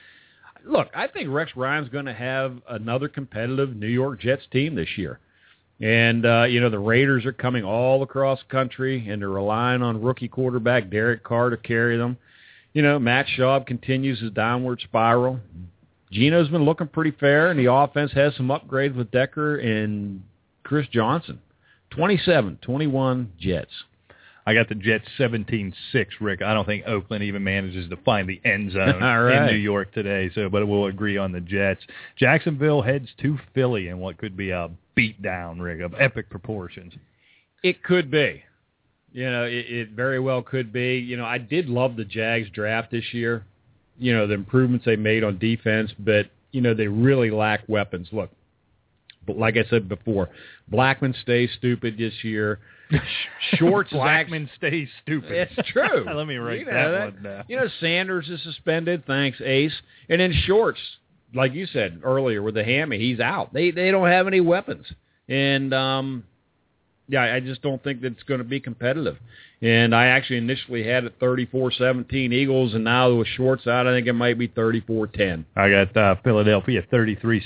I think Rex Ryan's going to have another competitive New York Jets team this year. And, the Raiders are coming all across the country, and they're relying on rookie quarterback Derek Carr to carry them. Matt Schaub continues his downward spiral. Geno's been looking pretty fair, and the offense has some upgrades with Decker and Chris Johnson. 27-21 Jets. I got the Jets 17-6, Rick. I don't think Oakland even manages to find the end zone right. in New York today, but we'll agree on the Jets. Jacksonville heads to Philly in what could be a beatdown, Rick, of epic proportions. It could be. It very well could be. I did love the Jags draft this year. The improvements they made on defense, but, they really lack weapons. Look, but like I said before, Blackman stays stupid this year. Shorts Blackman stays stupid. It's true. Let me write that one down. Sanders is suspended. Thanks, Ace. And then Shorts, like you said earlier with the hammy, he's out. They don't have any weapons. And, I just don't think that it's going to be competitive. And I actually initially had it 34-17 Eagles, and now with Schwartz out, I think it might be 34-10. I got Philadelphia 33-16.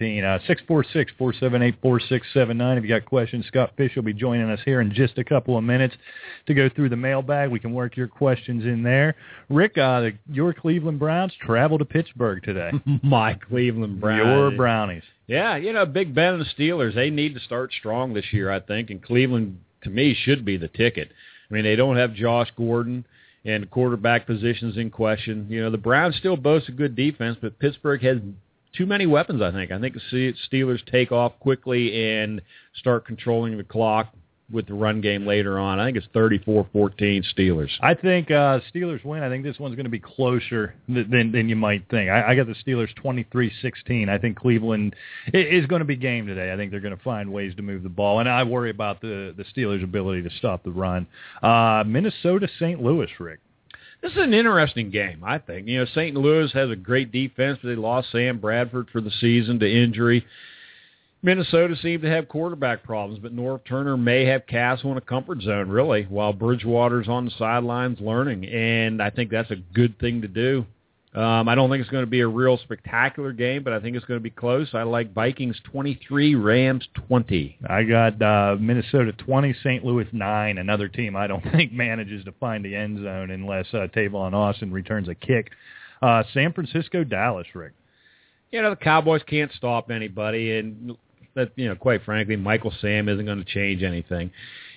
646-478-4679. If you got questions, Scott Fish will be joining us here in just a couple of minutes to go through the mailbag. We can work your questions in there. Rick, your Cleveland Browns travel to Pittsburgh today. My Cleveland Browns. Your Brownies. Yeah, Big Ben and the Steelers, they need to start strong this year, I think, and Cleveland, to me, should be the ticket. I mean, they don't have Josh Gordon, and quarterback positions in question. The Browns still boast a good defense, but Pittsburgh has too many weapons, I think. I think the Steelers take off quickly and start controlling the clock with the run game later on. I think it's 34-14 Steelers. I think Steelers win. I think this one's going to be closer than you might think. I got the Steelers 23-16. I think Cleveland is going to be game today. I think they're going to find ways to move the ball, and I worry about the Steelers' ability to stop the run. Minnesota, St. Louis, Rick. This is an interesting game, I think. St. Louis has a great defense, but they lost Sam Bradford for the season to injury. Minnesota seemed to have quarterback problems, but Norv Turner may have Castle in a comfort zone, really, while Bridgewater's on the sidelines learning, and I think that's a good thing to do. I don't think it's going to be a real spectacular game, but I think it's going to be close. I like Vikings 23, Rams 20. I got Minnesota 20, St. Louis 9, another team I don't think manages to find the end zone unless Tavon Austin returns a kick. San Francisco, Dallas, Rick. The Cowboys can't stop anybody, and that, quite frankly, Michael Sam isn't going to change anything.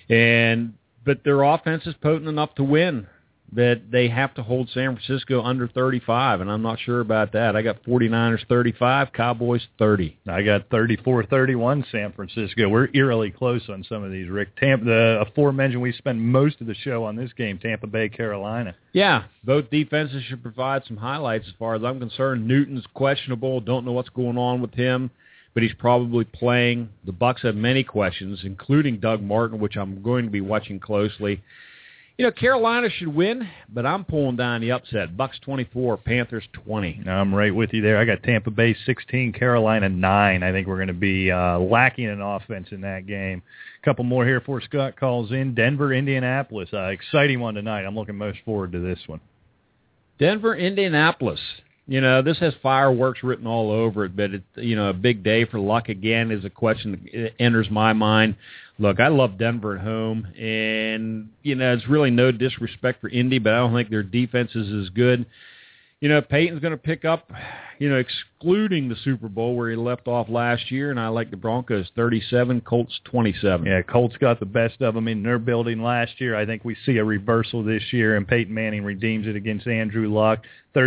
But their offense is potent enough to win that they have to hold San Francisco under 35, and I'm not sure about that. I got 49ers 35, Cowboys 30. I got 34-31 San Francisco. We're eerily close on some of these, Rick. The aforementioned, we spend most of the show on this game, Tampa Bay, Carolina. Yeah, both defenses should provide some highlights as far as I'm concerned. Newton's questionable. Don't know what's going on with him, but he's probably playing. The Bucs have many questions, including Doug Martin, which I'm going to be watching closely. Carolina should win, but I'm pulling down the upset. Bucs 24, Panthers 20. I'm right with you there. I got Tampa Bay 16, Carolina 9. I think we're going to be lacking in offense in that game. A couple more here before Scott calls in. Denver, Indianapolis. Exciting one tonight. I'm looking most forward to this one. Denver, Indianapolis. This has fireworks written all over it, but a big day for Luck again is a question that enters my mind. Look, I love Denver at home, and, it's really no disrespect for Indy, but I don't think their defense is as good. Peyton's going to pick up, excluding the Super Bowl where he left off last year, and I like the Broncos 37, Colts 27. Yeah, Colts got the best of them in their building last year. I think we see a reversal this year, and Peyton Manning redeems it against Andrew Luck,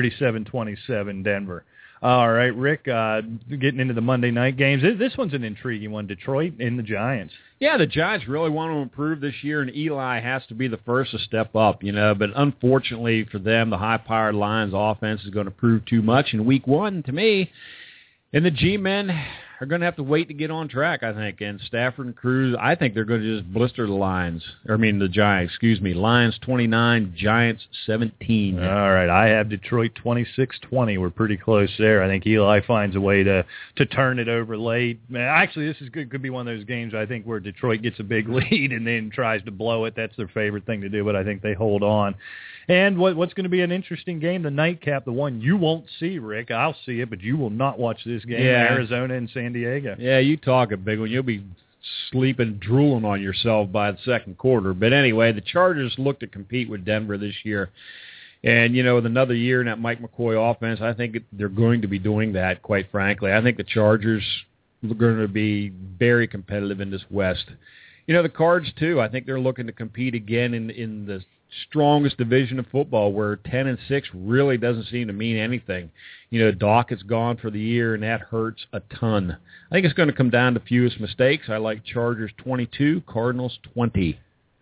37-27 Denver. All right, Rick, getting into the Monday night games. This one's an intriguing one, Detroit and the Giants. Yeah, the Giants really want to improve this year, and Eli has to be the first to step up, but unfortunately for them, the high-powered Lions offense is going to prove too much in week one to me. And the G-men are going to have to wait to get on track, I think. And Stafford and Cruz, I think they're going to just blister the Giants, Lions 29, Giants 17. All right, I have Detroit 26-20. We're pretty close there. I think Eli finds a way to turn it over late. Actually, this is good. Could be one of those games, I think, where Detroit gets a big lead and then tries to blow it. That's their favorite thing to do, but I think they hold on. And what's going to be an interesting game, the nightcap, the one you won't see, Rick. I'll see it, but you will not watch this game, Arizona and San Diego. Yeah, you talk a big one. You'll be sleeping, drooling on yourself by the second quarter. But anyway, the Chargers look to compete with Denver this year. And, with another year in that Mike McCoy offense, I think they're going to be doing that, quite frankly. I think the Chargers are going to be very competitive in this West. The Cards, too, I think they're looking to compete again in the strongest division of football where 10-6 really doesn't seem to mean anything. Doc is gone for the year, and that hurts a ton. I think it's going to come down to fewest mistakes. I like Chargers 22, Cardinals 20.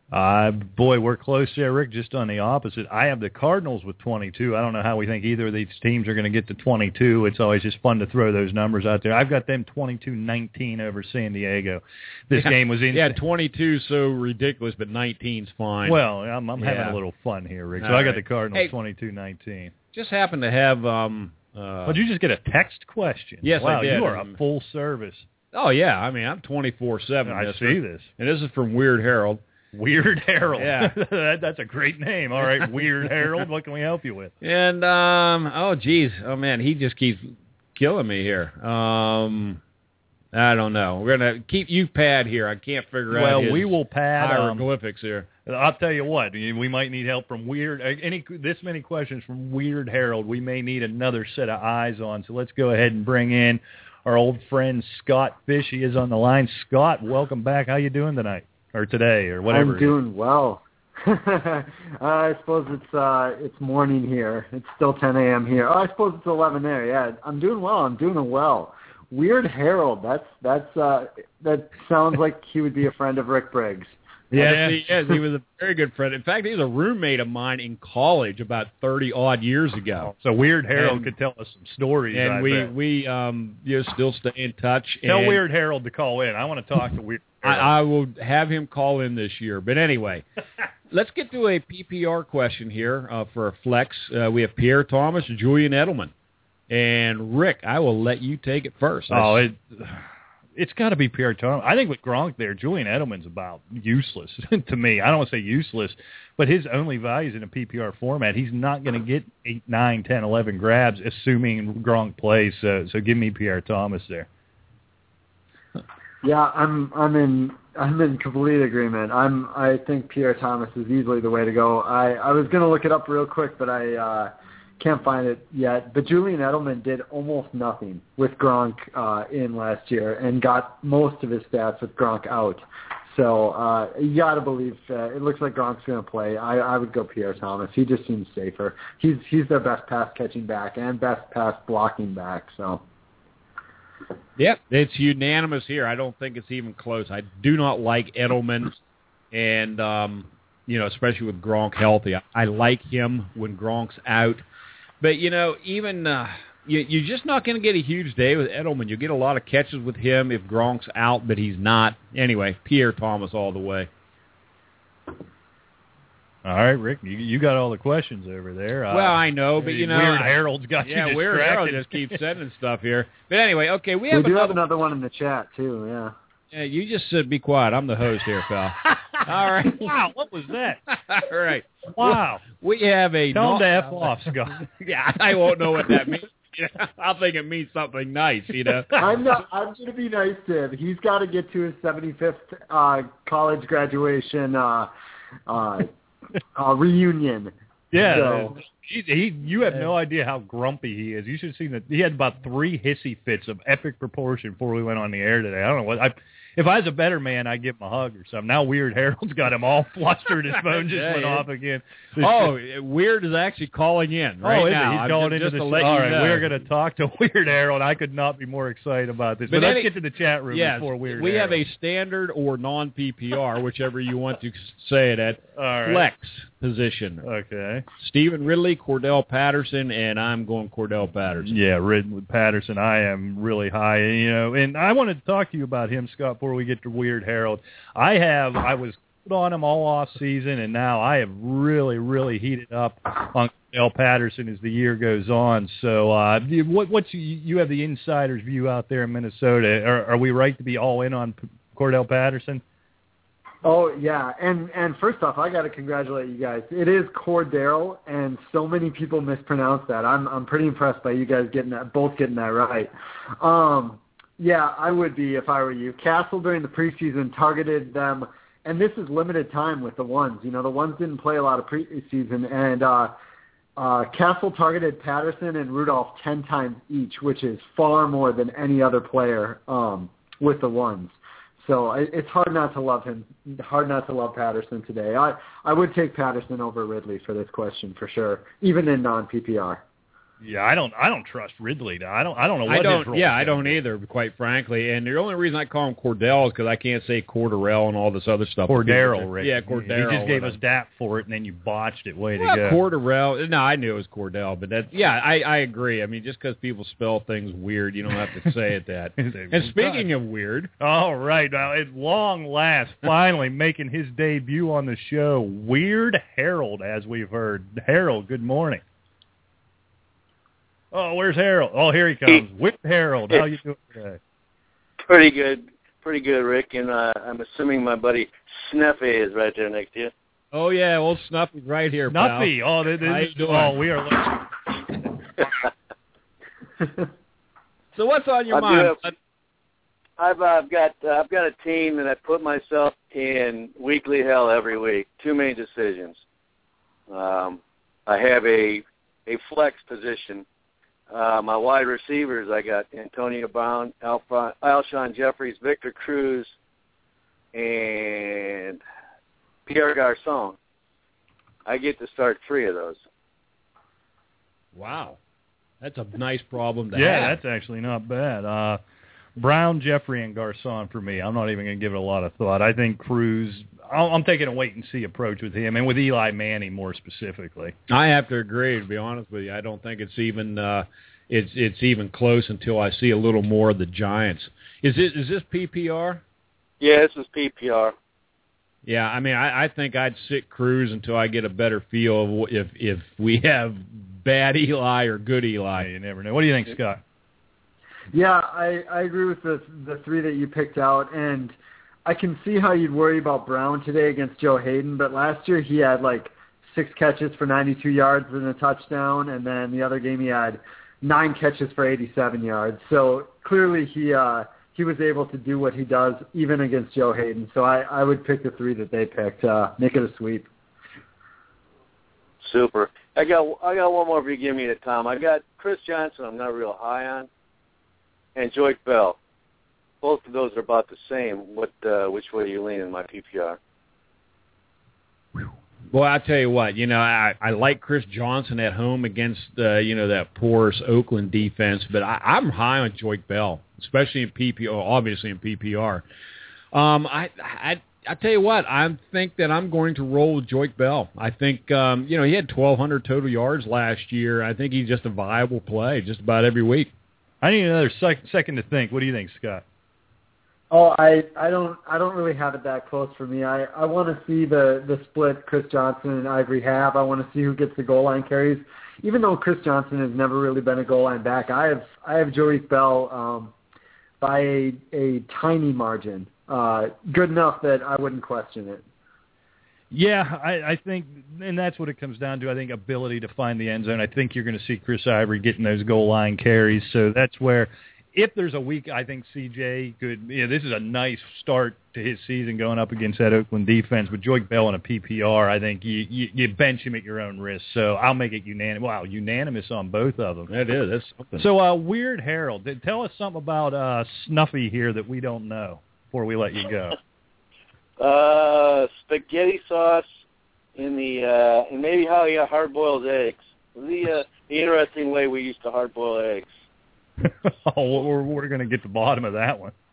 Boy, we're close there, Rick, just on the opposite. I have the Cardinals with 22. I don't know how we think either of these teams are going to get to 22. It's always just fun to throw those numbers out there. I've got them 22-19 over San Diego. This game was in... Yeah, 22 so ridiculous, but 19's fine. Well, I'm having a little fun here, Rick. So I got the Cardinals 22-19. Just happened to have... did you just get a text question? Yes, wow, I did. You are a full service. Oh, yeah. I mean, I'm 24/7. I see this. And this is from Weird Harold. Weird Harold. Yeah. That's a great name. All right, Weird Harold, what can we help you with? And, man, he just keeps killing me here. I don't know. We're going to keep you pad here. I can't figure out his we will pad hieroglyphics here. I'll tell you what, we might need help from this many questions from Weird Harold. We may need another set of eyes on, so let's go ahead and bring in our old friend Scott Fish. He is on the line. Scott, welcome back. How you doing tonight? Or today, or whatever. I'm doing well. I suppose it's morning here. It's still 10 a.m. here. Oh, I suppose it's 11 there. Yeah, I'm doing well. I'm doing well. Weird Harold. That sounds like he would be a friend of Rick Briggs. Yes, he is. He was a very good friend. In fact, he was a roommate of mine in college about 30-odd years ago. So Weird Harold could tell us some stories. And we still stay in touch. Tell Weird Harold to call in. I want to talk to Weird Harold. I will have him call in this year. But anyway, let's get to a PPR question here for a flex. We have Pierre Thomas, Julian Edelman. And, Rick, I will let you take it first. it's got to be Pierre Thomas. I think with Gronk there, Julian Edelman's about useless to me. I don't want to say useless, but his only value is in a PPR format. He's not going to get 8, 9, 10, 11 grabs, assuming Gronk plays. So give me Pierre Thomas there. Yeah, I'm in complete agreement. I think Pierre Thomas is easily the way to go. I was going to look it up real quick, but I can't find it yet. But Julian Edelman did almost nothing with Gronk in last year and got most of his stats with Gronk out. So you got to believe it looks like Gronk's going to play. I would go Pierre Thomas. He just seems safer. He's their best pass catching back and best pass blocking back. So. Yep, it's unanimous here. I don't think it's even close. I do not like Edelman, and especially with Gronk healthy. I like him when Gronk's out. But, even you're just not going to get a huge day with Edelman. You'll get a lot of catches with him if Gronk's out, but he's not. Anyway, Pierre Thomas all the way. All right, Rick, you got all the questions over there. Well, I know, but Weird Harold's got you distracted. Yeah, Weird Harold just keeps sending stuff here. But anyway, okay, we do have another one in the chat, too, yeah. Yeah, you just be quiet. I'm the host here, pal. All right. Wow, what was that? All right. Wow. We have a... Tell him to F off, Scott. Yeah, I won't know what that means. I'll think it means something nice, I'm going to be nice to him. He's got to get to his 75th college graduation reunion. Yeah. So. You have no idea how grumpy he is. You should have seen that. He had about 3 hissy fits of epic proportion before we went on the air today. I don't know what... If I was a better man, I'd give him a hug or something. Now Weird Harold's got him all flustered. His phone just went off again. Weird is actually calling in right now. He's calling into the show. All right, we're going to talk to Weird Harold. I could not be more excited about this. But let's get to the chat room before Weird Harold. We have a standard or non-PPR, whichever you want to say it at, flex position. Okay. Stephen Ridley, Cordell Patterson, and I'm going Cordell Patterson. Yeah, Ridley Patterson. I am really high, and I wanted to talk to you about him, Scott, before we get to Weird Harold. I was on him all off season, and now I have really, really heated up on Cordell Patterson as the year goes on. So, you have the insider's view out there in Minnesota? Are we right to be all in on Cordell Patterson? Oh yeah, and first off, I got to congratulate you guys. It is Cordell, and so many people mispronounce that. I'm pretty impressed by you guys both getting that right. Yeah, I would be if I were you. Castle during the preseason targeted them, and this is limited time with the ones. The ones didn't play a lot of preseason, and Castle targeted Patterson and Rudolph 10 times each, which is far more than any other player with the ones. So it's hard not to love him, hard not to love Patterson today. I would take Patterson over Ridley for this question for sure, even in non-PPR. Yeah, I don't trust Ridley. I don't know what his role is. Yeah, I don't either, quite frankly. And the only reason I call him Cordell is because I can't say Cordarrelle and all this other stuff. Cordero, Rick. Yeah, Cordero. He just gave us DAP for it, and then you botched it. Way to go. Corddarelle. No, I knew it was Cordell, but I agree. I mean, just because people spell things weird, you don't have to say it that. And speaking of weird. All right. Now, at long last, finally making his debut on the show, Weird Harold, as we've heard. Harold, good morning. Oh, where's Harold? Oh, here he comes. With Harold. How you doing today? Pretty good, Rick. And I'm assuming my buddy Snuffy is right there next to you. Oh, yeah, old Snuffy's right here, Snuffy. pal. Oh, this is, we are looking. So what's on your mind? I've got a team that I put myself in weekly hell every week. 2 main decisions. I have a flex position. My wide receivers, I got Antonio Brown, Alshon Jeffries, Victor Cruz, and Pierre Garçon. I get to start 3 of those. Wow. That's a nice problem to have. Yeah, that's actually not bad. Brown, Jeffrey, and Garçon for me. I'm not even going to give it a lot of thought. I think Cruz, I'm taking a wait-and-see approach with him, and with Eli Manning more specifically. I have to agree, to be honest with you. I don't think it's even it's even close until I see a little more of the Giants. Is this PPR? Yeah, this is PPR. Yeah, I mean, I think I'd sit Cruz until I get a better feel of if we have bad Eli or good Eli. Yeah, you never know. What do you think, Scott? Yeah, I agree with the three that you picked out, and I can see how you'd worry about Brown today against Joe Hayden, but last year he had like 6 catches for 92 yards and a touchdown, and then the other game he had 9 catches for 87 yards. So clearly he was able to do what he does even against Joe Hayden. So I would pick the 3 that they picked. Make it a sweep. Super. I got one more if you give me it, Tom. I got Chris Johnson I'm not real high on, and Joyke Bell. Both of those are about the same. Which way do you lean in my PPR? Well, I tell you what, I like Chris Johnson at home against that porous Oakland defense, but I'm high on Joyke Bell, especially in PPR. Obviously in PPR. I tell you what, I think that I'm going to roll with Joyke Bell. I think he had 1,200 total yards last year. I think he's just a viable play just about every week. I need another second to think. What do you think, Scott? Oh, I don't really have it that close for me. I want to see the split Chris Johnson and Ivory have. I want to see who gets the goal line carries. Even though Chris Johnson has never really been a goal line back, I have Joyke Bell by a tiny margin. Good enough that I wouldn't question it. Yeah, I think, and that's what it comes down to. I think ability to find the end zone. I think you're going to see Chris Ivory getting those goal line carries. So that's where, if there's a week, I think CJ could. This is a nice start to his season going up against that Oakland defense. With Joyke Bell in a PPR, I think you bench him at your own risk. So I'll make it unanimous. Wow, unanimous on both of them. That is. That's something. So Weird Harold, tell us something about Snuffy here that we don't know before we let you go. Spaghetti sauce and maybe how he hard-boiled eggs. The interesting way we used to hard-boil eggs. We're going to get to the bottom of that one.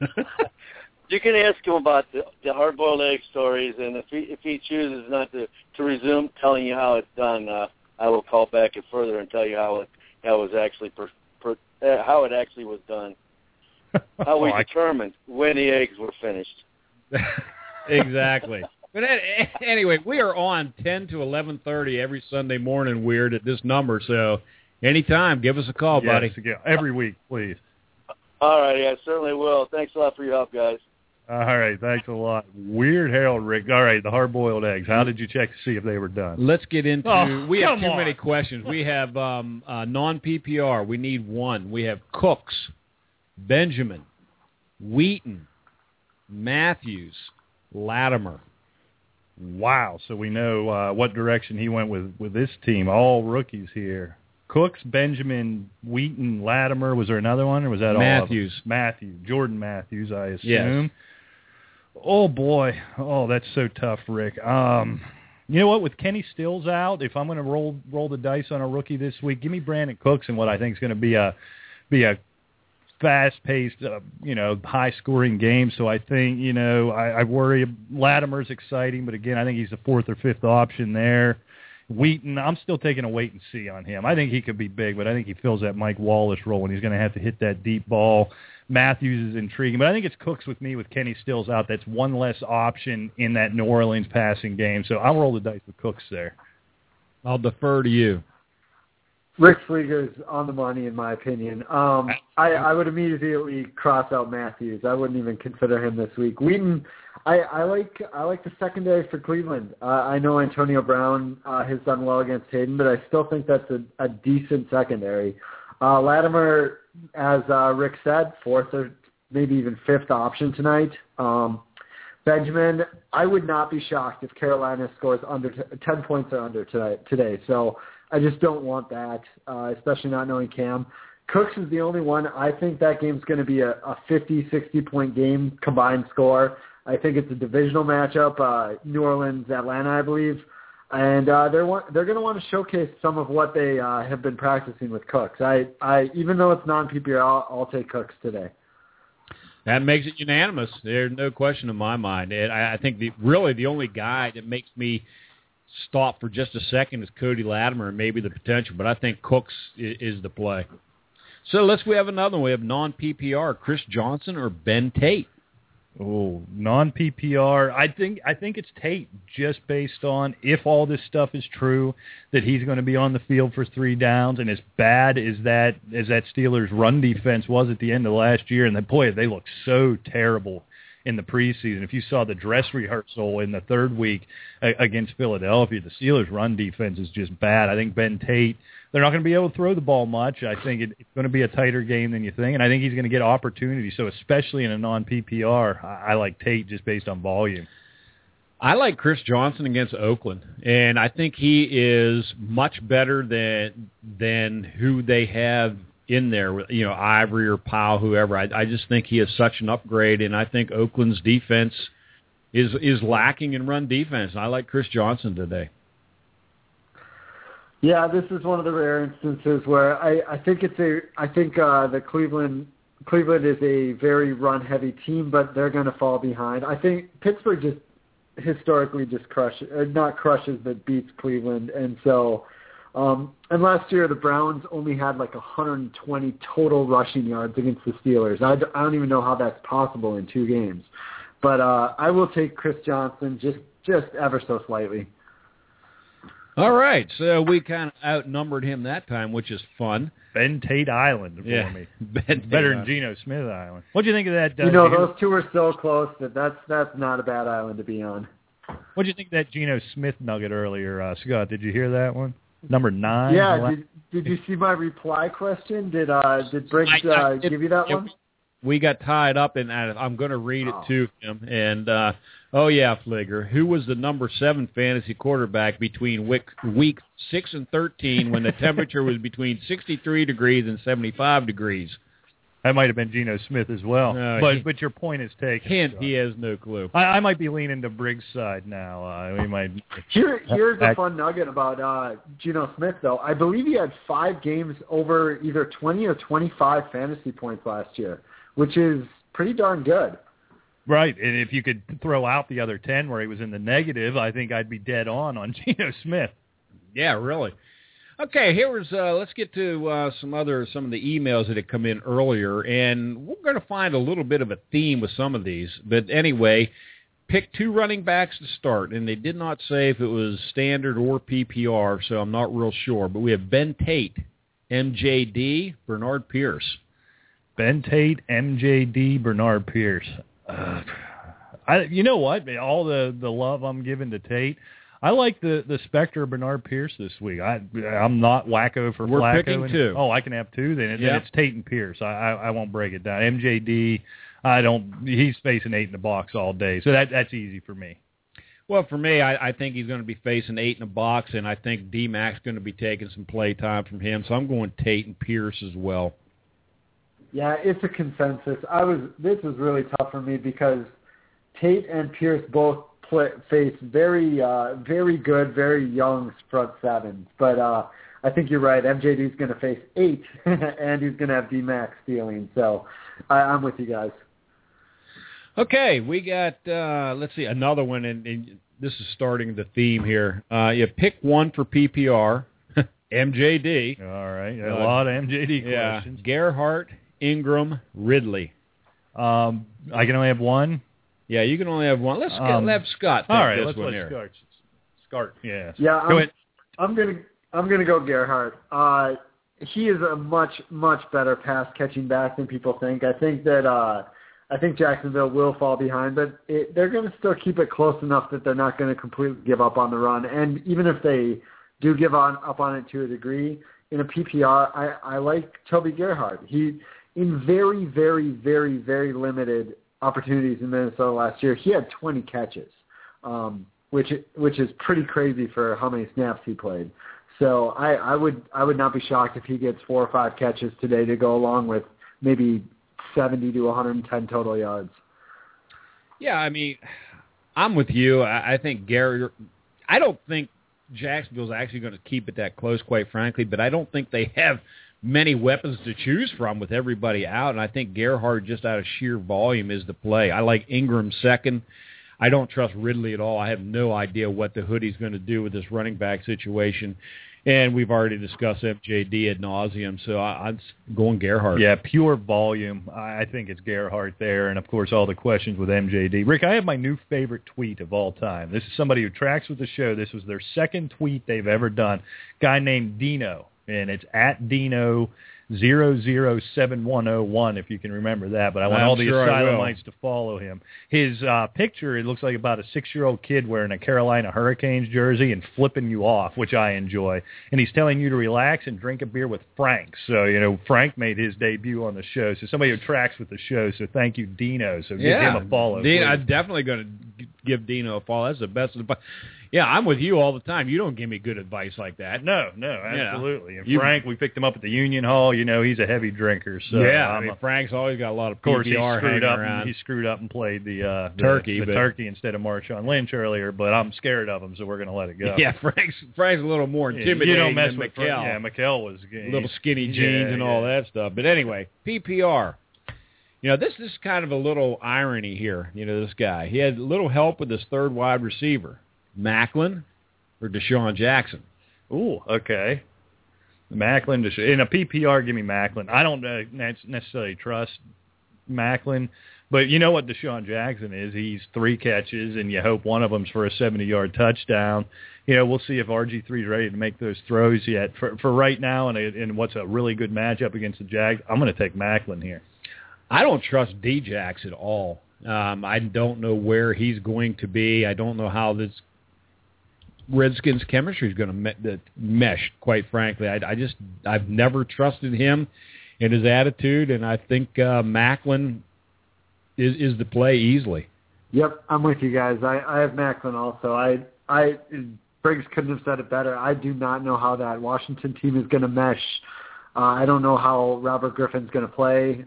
You can ask him about the hard-boiled egg stories, and if he chooses not to resume telling you how it's done, I will call back further and tell you how it actually was done. How we determined when the eggs were finished. Exactly. But anyway, we are on 10 to 11:30 every Sunday morning, Weird, at this number. So anytime, give us a call, buddy. Again, every week, please. All right, I certainly will. Thanks a lot for your help, guys. All right, thanks a lot. Weird Harold, Rick. All right, the hard-boiled eggs. How did you check to see if they were done? Let's get into we have too many questions. We have non-PPR. We need one. We have Cooks, Benjamin, Wheaton, Matthews, Latimer. Wow, so we know what direction he went with this team. All rookies here. Cooks, Benjamin, Wheaton, Latimer. Was there another one, or was that Matthews? All Matthews. Jordan Matthews, I assume. Yes. Oh, boy. Oh, that's so tough, Rick. You know what? With Kenny Stills out, if I'm going to roll the dice on a rookie this week, give me Brandon Cooks and what I think is going to be a fast-paced, high-scoring game. So I think, I worry. Latimer's exciting, but again, I think he's the 4th or 5th option there. Wheaton, I'm still taking a wait and see on him. I think he could be big, but I think he fills that Mike Wallace role, and he's going to have to hit that deep ball. Matthews is intriguing, but I think it's Cooks with me with Kenny Stills out. That's one less option in that New Orleans passing game. So I'll roll the dice with Cooks there. I'll defer to you. Rick Flieger's on the money, in my opinion. I would immediately cross out Matthews. I wouldn't even consider him this week. Wheaton, I like the secondary for Cleveland. I know Antonio Brown has done well against Hayden, but I still think that's a decent secondary. Latimer, as Rick said, 4th or maybe even 5th option tonight. Benjamin, I would not be shocked if Carolina scores under 10 points or under today. So I just don't want that, especially not knowing Cam. Cooks is the only one. I think that game's going to be a 50, 60-point game combined score. I think it's a divisional matchup, New Orleans, Atlanta, I believe. And they're going to want to showcase some of what they have been practicing with Cooks. I even though it's non-PPR, I'll take Cooks today. That makes it unanimous. There's no question in my mind. I think the only guy that makes me stop for just a second is Cody Latimer and maybe the potential, but I think Cooks is the play. So we have another one. We have non-PPR, Chris Johnson or Ben Tate. Oh, non-PPR. I think it's Tate, just based on if all this stuff is true, that he's going to be on the field for 3 downs, and as bad as that Steelers run defense was at the end of last year, and boy, they looked so terrible in the preseason. If you saw the dress rehearsal in the 3rd week against Philadelphia, the Steelers' run defense is just bad. I think Ben Tate, they're not going to be able to throw the ball much. I think it's going to be a tighter game than you think, and I think he's going to get opportunities. So especially in a non-PPR, I like Tate just based on volume. I like Chris Johnson against Oakland, and I think he is much better than who they have in there, Ivory or Powell, whoever. I just think he is such an upgrade, and I think Oakland's defense is lacking in run defense. I like Chris Johnson today. Yeah, this is one of the rare instances where I think the Cleveland is a very run-heavy team, but they're going to fall behind. I think Pittsburgh just historically just beats Cleveland, and so. And last year, the Browns only had like 120 total rushing yards against the Steelers. I don't even know how that's possible in 2 games. But I will take Chris Johnson just ever so slightly. All right, so we kind of outnumbered him that time, which is fun. Ben Tate Island for me. Better than Geno Smith Island. What do you think of that? Those two are so close that's not a bad island to be on. What do you think of that Geno Smith nugget earlier, Scott? Did you hear that one? Number 9. Yeah. Did you see my reply question? Did Briggs give you that one? We got tied up, and I'm going to read it to him. And Fligger, who was the number 7 fantasy quarterback between week 6 and 13 when the temperature was between 63 degrees and 75 degrees? That might have been Geno Smith as well. But your point is taken. Hint, he has no clue. I might be leaning to Briggs' side now. We might. Here's a fun nugget about Geno Smith, though. I believe he had 5 games over either 20 or 25 fantasy points last year, which is pretty darn good. Right, and if you could throw out the other 10 where he was in the negative, I think I'd be dead on Geno Smith. Yeah, really. Okay, let's get to some of the emails that had come in earlier, and we're going to find a little bit of a theme with some of these. But anyway, pick 2 running backs to start, and they did not say if it was standard or PPR, so I'm not real sure. But we have Ben Tate, MJD, Bernard Pierce. Ben Tate, MJD, Bernard Pierce. You know what? All the love I'm giving to Tate, I like the specter of Bernard Pierce this week. I'm not wacko for We're Flacco. We're picking 2. Oh, I can have 2 then. Yep. Then it's Tate and Pierce. I won't break it down. MJD, he's facing 8 in the box all day, so that's easy for me. Well, for me, I think he's going to be facing 8 in the box, and I think D-Mac's going to be taking some play time from him, so I'm going Tate and Pierce as well. Yeah, it's a consensus. This was really tough for me because Tate and Pierce both face very good, very young front sevens. But I think you're right. MJD's going to face 8, and he's going to have D-Mac stealing. So I'm with you guys. Okay, we got, let's see, another one, and this is starting the theme here. You pick 1 for PPR, MJD. All right, a lot of MJD questions. Gerhart, Ingram, Ridley. I can only have 1? Yeah, you can only have 1. Let's have Scott take all right, this let's one let here. Scott, yeah. Yeah, go ahead. I'm gonna go Gerhart. He is a much better pass catching back than people think. I think Jacksonville will fall behind, but they're going to still keep it close enough that they're not going to completely give up on the run. And even if they do give up on it to a degree, in a PPR, I like Toby Gerhart. He, in very, very, very, very limited opportunities in Minnesota last year, he had 20 catches, which is pretty crazy for how many snaps he played. So I would not be shocked if he gets 4 or 5 catches today to go along with maybe 70 to 110 total yards. Yeah, I mean, I'm with you. I think I don't think Jacksonville's actually going to keep it that close, quite frankly, but I don't think they have many weapons to choose from with everybody out, and I think Gerhart, just out of sheer volume, is the play. I like Ingram second. I don't trust Ridley at all. I have no idea what the hoodie's going to do with this running back situation. And we've already discussed MJD ad nauseum, so I'm going Gerhart. Yeah, pure volume. I think it's Gerhart there, and, of course, all the questions with MJD. Rick, I have my new favorite tweet of all time. This is somebody who tracks with the show. This was their second tweet they've ever done. Guy named Dino, and it's at Dino 007101, if you can remember that, but I want all the Asylamites to follow him. His picture, it looks like about a 6-year-old kid wearing a Carolina Hurricanes jersey and flipping you off, which I enjoy. And he's telling you to relax and drink a beer with Frank. So, Frank made his debut on the show. So somebody who tracks with the show. So thank you, Dino. So give him a follow. I'm definitely going to give Dino a follow. That's the best advice. Yeah, I'm with you all the time. You don't give me good advice like that. No, absolutely. And Frank, we picked him up at the Union Hall. He's a heavy drinker. So Frank's always got a lot of PBR hanging around. He screwed up and played the turkey instead of Marshawn Lynch earlier, but I'm scared of him, so we're going to let it go. Yeah, Frank's a little more intimidating you don't mess than with McHale. McHale was little skinny jeans and all that stuff. But anyway, PPR. This is kind of a little irony here. This guy. He had a little help with his third wide receiver, Macklin or Deshaun Jackson. Ooh, okay. Macklin, in a PPR, give me Macklin. I don't necessarily trust Macklin, but you know what Deshaun Jackson is. He's 3 catches, and you hope one of them's for a 70-yard touchdown. We'll see if RG3 is ready to make those throws yet. For right now, and what's a really good matchup against the Jags, I'm going to take Macklin here. I don't trust D-Jax at all. I don't know where he's going to be. I don't know how this Redskins chemistry is going to mesh, quite frankly. I've never trusted him and his attitude, and I think Macklin is the play easily. Yep, I'm with you guys. I have Macklin also. Briggs couldn't have said it better. I do not know how that Washington team is going to mesh. I don't know how Robert Griffin's going to play.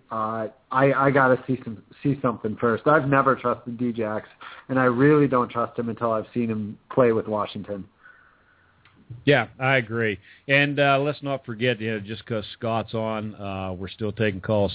I got to see something first. I've never trusted D-Jax, and I really don't trust him until I've seen him play with Washington. Yeah, I agree. And let's not forget, just because Scott's on, we're still taking calls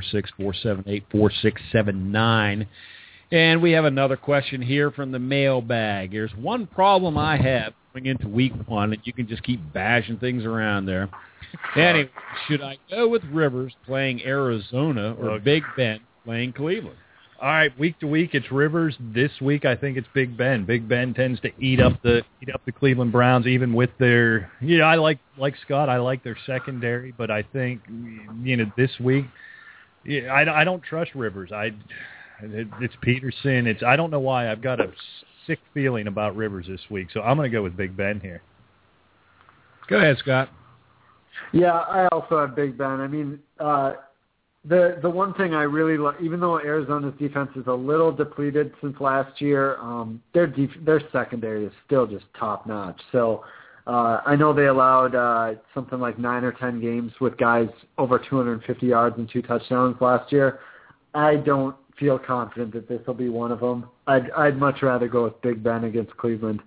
646-478-4679. And we have another question here from the mailbag. There's one problem I have going into week 1, and you can just keep bashing things around there. Anyway, should I go with Rivers playing Arizona or Big Ben playing Cleveland? All right, week to week it's Rivers. This week I think it's Big Ben. Big Ben tends to eat up the Cleveland Browns, even with their. I like Scott. I like their secondary, but I think this week, I don't trust Rivers. It's Peterson. I don't know why. I've got a sick feeling about Rivers this week, so I'm going to go with Big Ben here. Go ahead, Scott. Yeah, I also have Big Ben. I mean, the one thing I really like, even though Arizona's defense is a little depleted since last year, their secondary is still just top notch. So I know they allowed something like 9 or 10 games with guys over 250 yards and 2 touchdowns last year. I don't feel confident that this will be one of them. I'd much rather go with Big Ben against Cleveland.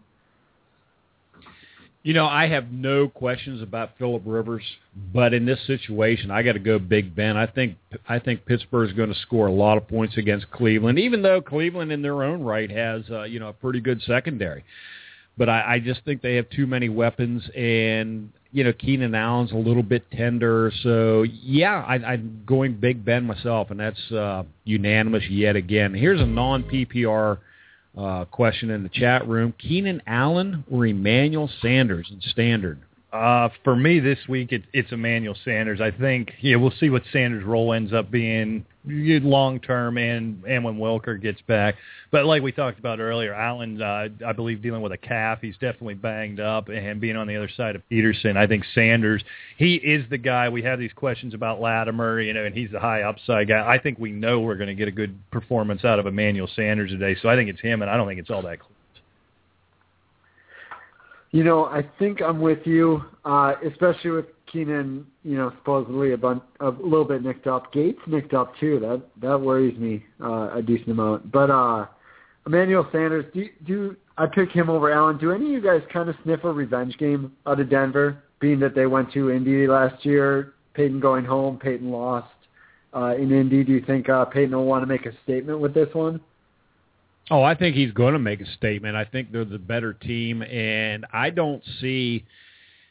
I have no questions about Phillip Rivers, but in this situation, I got to go Big Ben. I think Pittsburgh's going to score a lot of points against Cleveland, even though Cleveland in their own right has a pretty good secondary. But I just think they have too many weapons, and Keenan Allen's a little bit tender. So yeah, I'm going Big Ben myself, and that's unanimous yet again. Here's a non-PPR question in the chat room. Keenan Allen or Emmanuel Sanders in Standard? For me this week, it's Emmanuel Sanders. I think we'll see what Sanders' role ends up being long term and when Welker gets back. But like we talked about earlier, Allen, I believe, dealing with a calf. He's definitely banged up, and being on the other side of Peterson, I think Sanders, he is the guy. We have these questions about Latimer, and he's the high upside guy. I think we know we're going to get a good performance out of Emmanuel Sanders today, so I think it's him, and I don't think it's all that close. I think I'm with you, especially with Keenan, supposedly a little bit nicked up. Gates nicked up too. That worries me a decent amount. But Emmanuel Sanders, I pick him over Allen. Do any of you guys kind of sniff a revenge game out of Denver, being that they went to Indy last year? Peyton going home, Peyton lost in Indy. Do you think Peyton will want to make a statement with this one? Oh, I think he's going to make a statement. I think they're the better team, and I don't see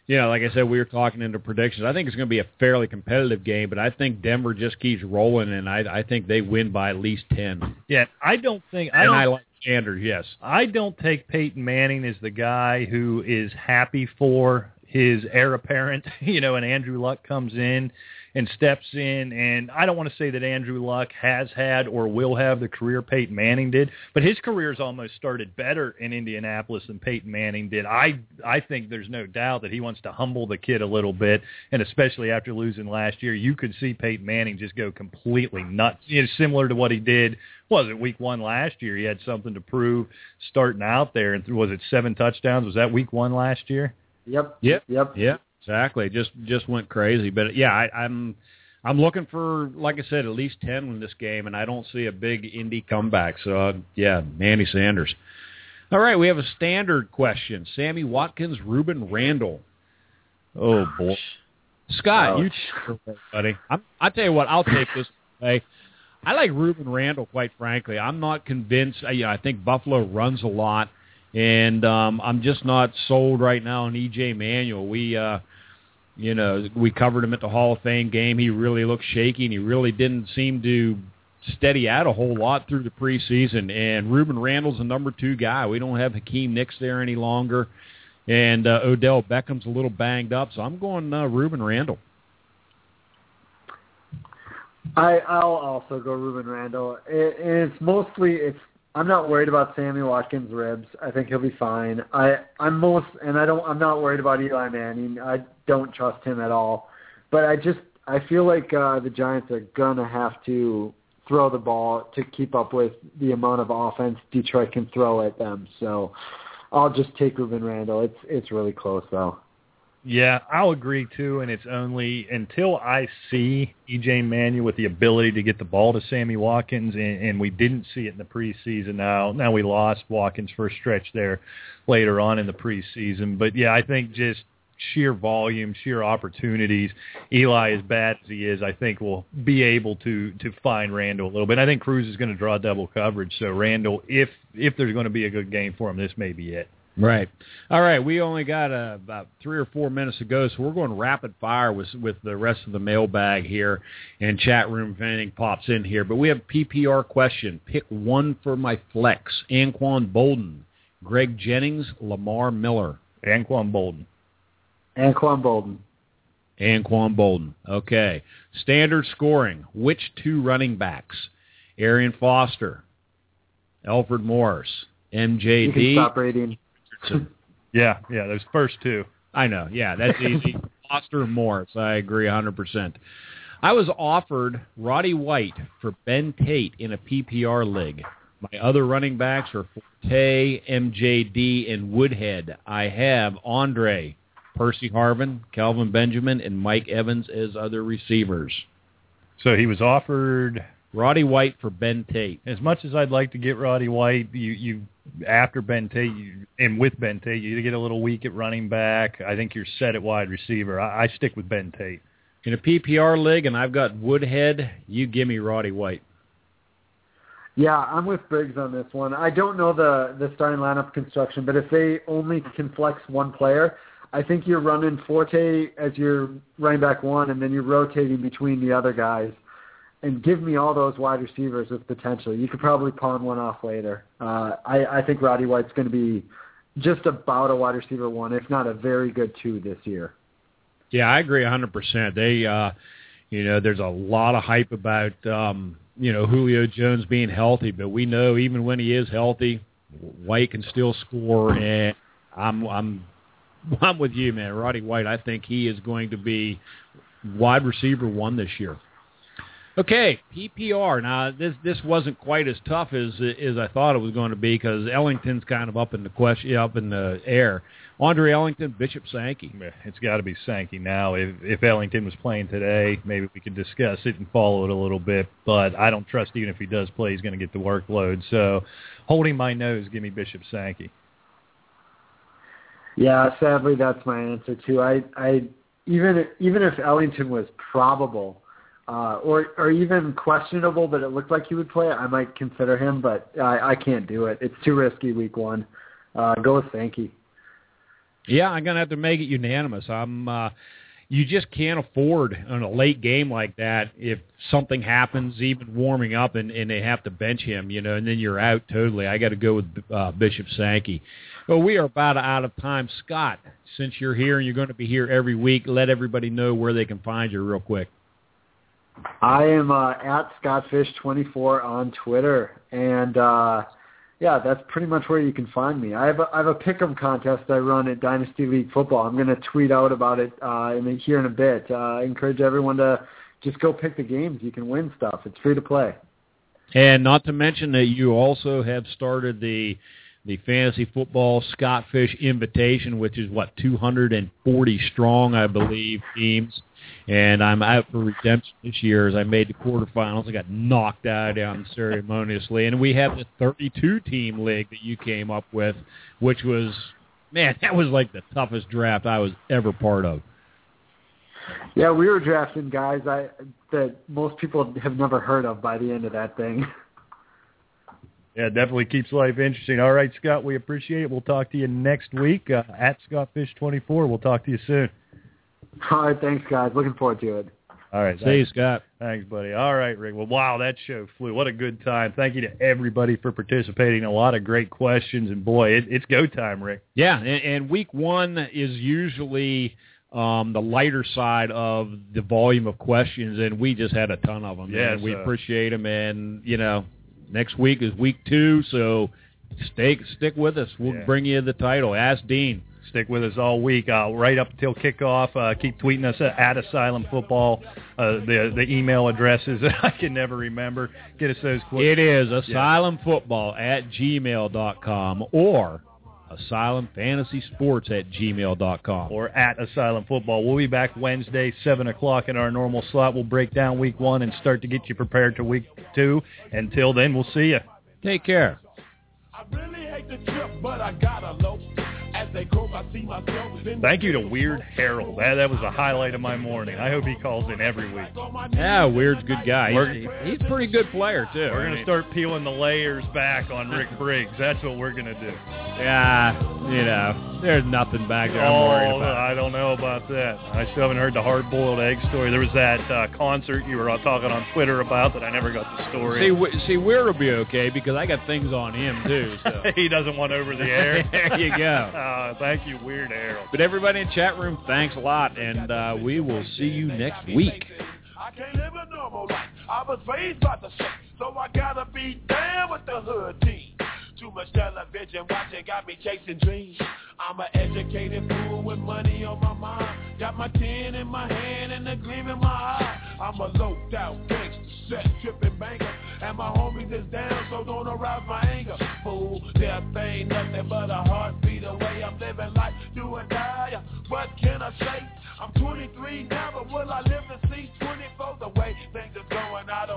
like I said, we were talking into predictions. I think it's going to be a fairly competitive game, but I think Denver just keeps rolling, and I think they win by at least 10. Yeah, I like Sanders, yes. I don't take Peyton Manning as the guy who is happy for his heir apparent, and Andrew Luck comes in and steps in, and I don't want to say that Andrew Luck has had or will have the career Peyton Manning did, but his career's almost started better in Indianapolis than Peyton Manning did. I think there's no doubt that he wants to humble the kid a little bit, and especially after losing last year, you could see Peyton Manning just go completely nuts. Similar to what he did, week 1 last year? He had something to prove starting out there, and was it 7 touchdowns? Was that week 1 last year? Yep. Exactly. Just went crazy. But yeah, I'm looking for, like I said, at least 10 in this game, and I don't see a big Indy comeback. So Manny Sanders. All right, we have a standard question: Sammy Watkins, Ruben Randall. Oh boy, Scott, you, buddy. I tell you what, I'll take this away. I like Ruben Randall, quite frankly. I'm not convinced. I think Buffalo runs a lot. And I'm just not sold right now on E.J. Manuel. We covered him at the Hall of Fame game. He really looked shaky, and he really didn't seem to steady out a whole lot through the preseason. And Ruben Randall's the number 2 guy. We don't have Hakeem Nicks there any longer. And Odell Beckham's a little banged up. So I'm going Ruben Randall. I'll also go Ruben Randall. I'm not worried about Sammy Watkins' ribs. I think he'll be fine. I'm not worried about Eli Manning. I don't trust him at all. But I feel like the Giants are gonna have to throw the ball to keep up with the amount of offense Detroit can throw at them. So I'll just take Ruben Randall. It's really close though. Yeah, I'll agree too, and it's only until I see E.J. Manuel with the ability to get the ball to Sammy Watkins, and we didn't see it in the preseason. Now we lost Watkins for a stretch there later on in the preseason. But, yeah, I think just sheer volume, sheer opportunities, Eli, as bad as he is, I think will be able to find Randall a little bit. I think Cruz is going to draw double coverage, so Randall, if there's going to be a good game for him, this may be it. Right. All right. We only got about 3 or 4 minutes to go, so we're going rapid fire with the rest of the mailbag here and chat room if anything pops in here. But we have PPR question. Pick one for my flex. Anquan Bolden, Greg Jennings, Lamar Miller. Anquan Bolden. Okay. Standard scoring. Which 2 running backs? Arian Foster, Alfred Morris, MJD. You can stop rating. Yeah, those first 2. I know. Yeah, that's easy. Foster and Morris. I agree 100%. I was offered Roddy White for Ben Tate in a PPR league. My other running backs are Forte, MJD, and Woodhead. I have Andre, Percy Harvin, Calvin Benjamin, and Mike Evans as other receivers. So he was offered Roddy White for Ben Tate. As much as I'd like to get Roddy White, you after Ben Tate, and with Ben Tate, you get a little weak at running back. I think you're set at wide receiver. I stick with Ben Tate. In a PPR league, and I've got Woodhead, you give me Roddy White. Yeah, I'm with Briggs on this one. I don't know the starting lineup construction, but if they only can flex one player, I think you're running Forte as your running back 1, and then you're rotating between the other guys. And give me all those wide receivers with potential. You could probably pawn one off later. I think Roddy White's going to be just about a wide receiver 1, if not a very good 2 this year. Yeah, I agree 100%. They, there's a lot of hype about, Julio Jones being healthy, but we know even when he is healthy, White can still score. And I'm with you, man. Roddy White, I think he is going to be wide receiver 1 this year. Okay, PPR. Now, this wasn't quite as tough as I thought it was going to be because Ellington's kind of up in the air. Andre Ellington, Bishop Sankey. It's got to be Sankey now. If Ellington was playing today, maybe we could discuss it and follow it a little bit. But I don't trust even if he does play, he's going to get the workload. So, holding my nose, give me Bishop Sankey. Yeah, sadly, that's my answer too. I even if Ellington was probable. Or even questionable, but it looked like he would play, I might consider him, but I can't do it. It's too risky week 1. Go with Sankey. Yeah, I'm going to have to make it unanimous. You just can't afford on a late game like that if something happens, even warming up, and they have to bench him, and then you're out totally. I got to go with Bishop Sankey. Well, we are about out of time. Scott, since you're here and you're going to be here every week, let everybody know where they can find you real quick. I am at ScottFish24 on Twitter, and yeah, that's pretty much where you can find me. I have a pick'em contest I run at Dynasty League Football. I'm going to tweet out about it here in a bit. I encourage everyone to just go pick the games. You can win stuff. It's free to play. And not to mention that you also have started the Fantasy Football Scott Fish Invitation, which is, 240 strong, I believe, teams. And I'm out for redemption this year as I made the quarterfinals. I got knocked out unceremoniously. And we have the 32-team league that you came up with, which was, man, that was like the toughest draft I was ever part of. Yeah, we were drafting guys that most people have never heard of by the end of that thing. Yeah, definitely keeps life interesting. All right, Scott, we appreciate it. We'll talk to you next week at ScottFish24. We'll talk to you soon. All right, thanks, guys. Looking forward to it. All right. See you, Scott. Thanks, buddy. All right, Rick. Well, wow, that show flew. What a good time. Thank you to everybody for participating. A lot of great questions, and, boy, it's go time, Rick. Yeah, and week one is usually the lighter side of the volume of questions, and we just had a ton of them. Yes, and we appreciate them, and, next week is week 2, so stick with us. We'll bring you the title. Ask Dean. Stick with us all week, right up until kickoff. Keep tweeting us at Asylum Football. The email addresses I can never remember. Get us those questions. It is asylumfootball@gmail.com or asylumfantasysports@gmail.com or at Asylum Football. We'll be back Wednesday, 7 o'clock in our normal slot. We'll break down week 1 and start to get you prepared for week 2. Until then, we'll see you. Take care. I really hate the trip, but I gotta low. Thank you to Weird Harold. That was a highlight of my morning. I hope he calls in every week. Yeah, Weird's a good guy. He's a pretty good player, too. We're going to start peeling the layers back on Rick Briggs. That's what we're going to do. Yeah, there's nothing back there I'm worried about. I don't know about that. I still haven't heard the hard-boiled egg story. There was that concert you were talking on Twitter about that I never got the story. See, Weird will be okay because I got things on him, too. So. He doesn't want over the air. There you go. Thank you, Weird Harold. But everybody in chat room, thanks a lot, and we will see you next week. I can't live a normal life. I was raised by the shit, so I gotta be down with the hood team. Too much television watching got me chasing dreams. I'm an educated fool with money on my mind. Got my 10 in my hand and a gleam in my eye. I'm a loped out gangster, set tripping banker. And my homies is down, so don't arouse my anger. Fool, death ain't nothing but a heartbeat away. I'm living life, do or die. What can I say? I'm 23 now, but will I live to see 24? The way things are going out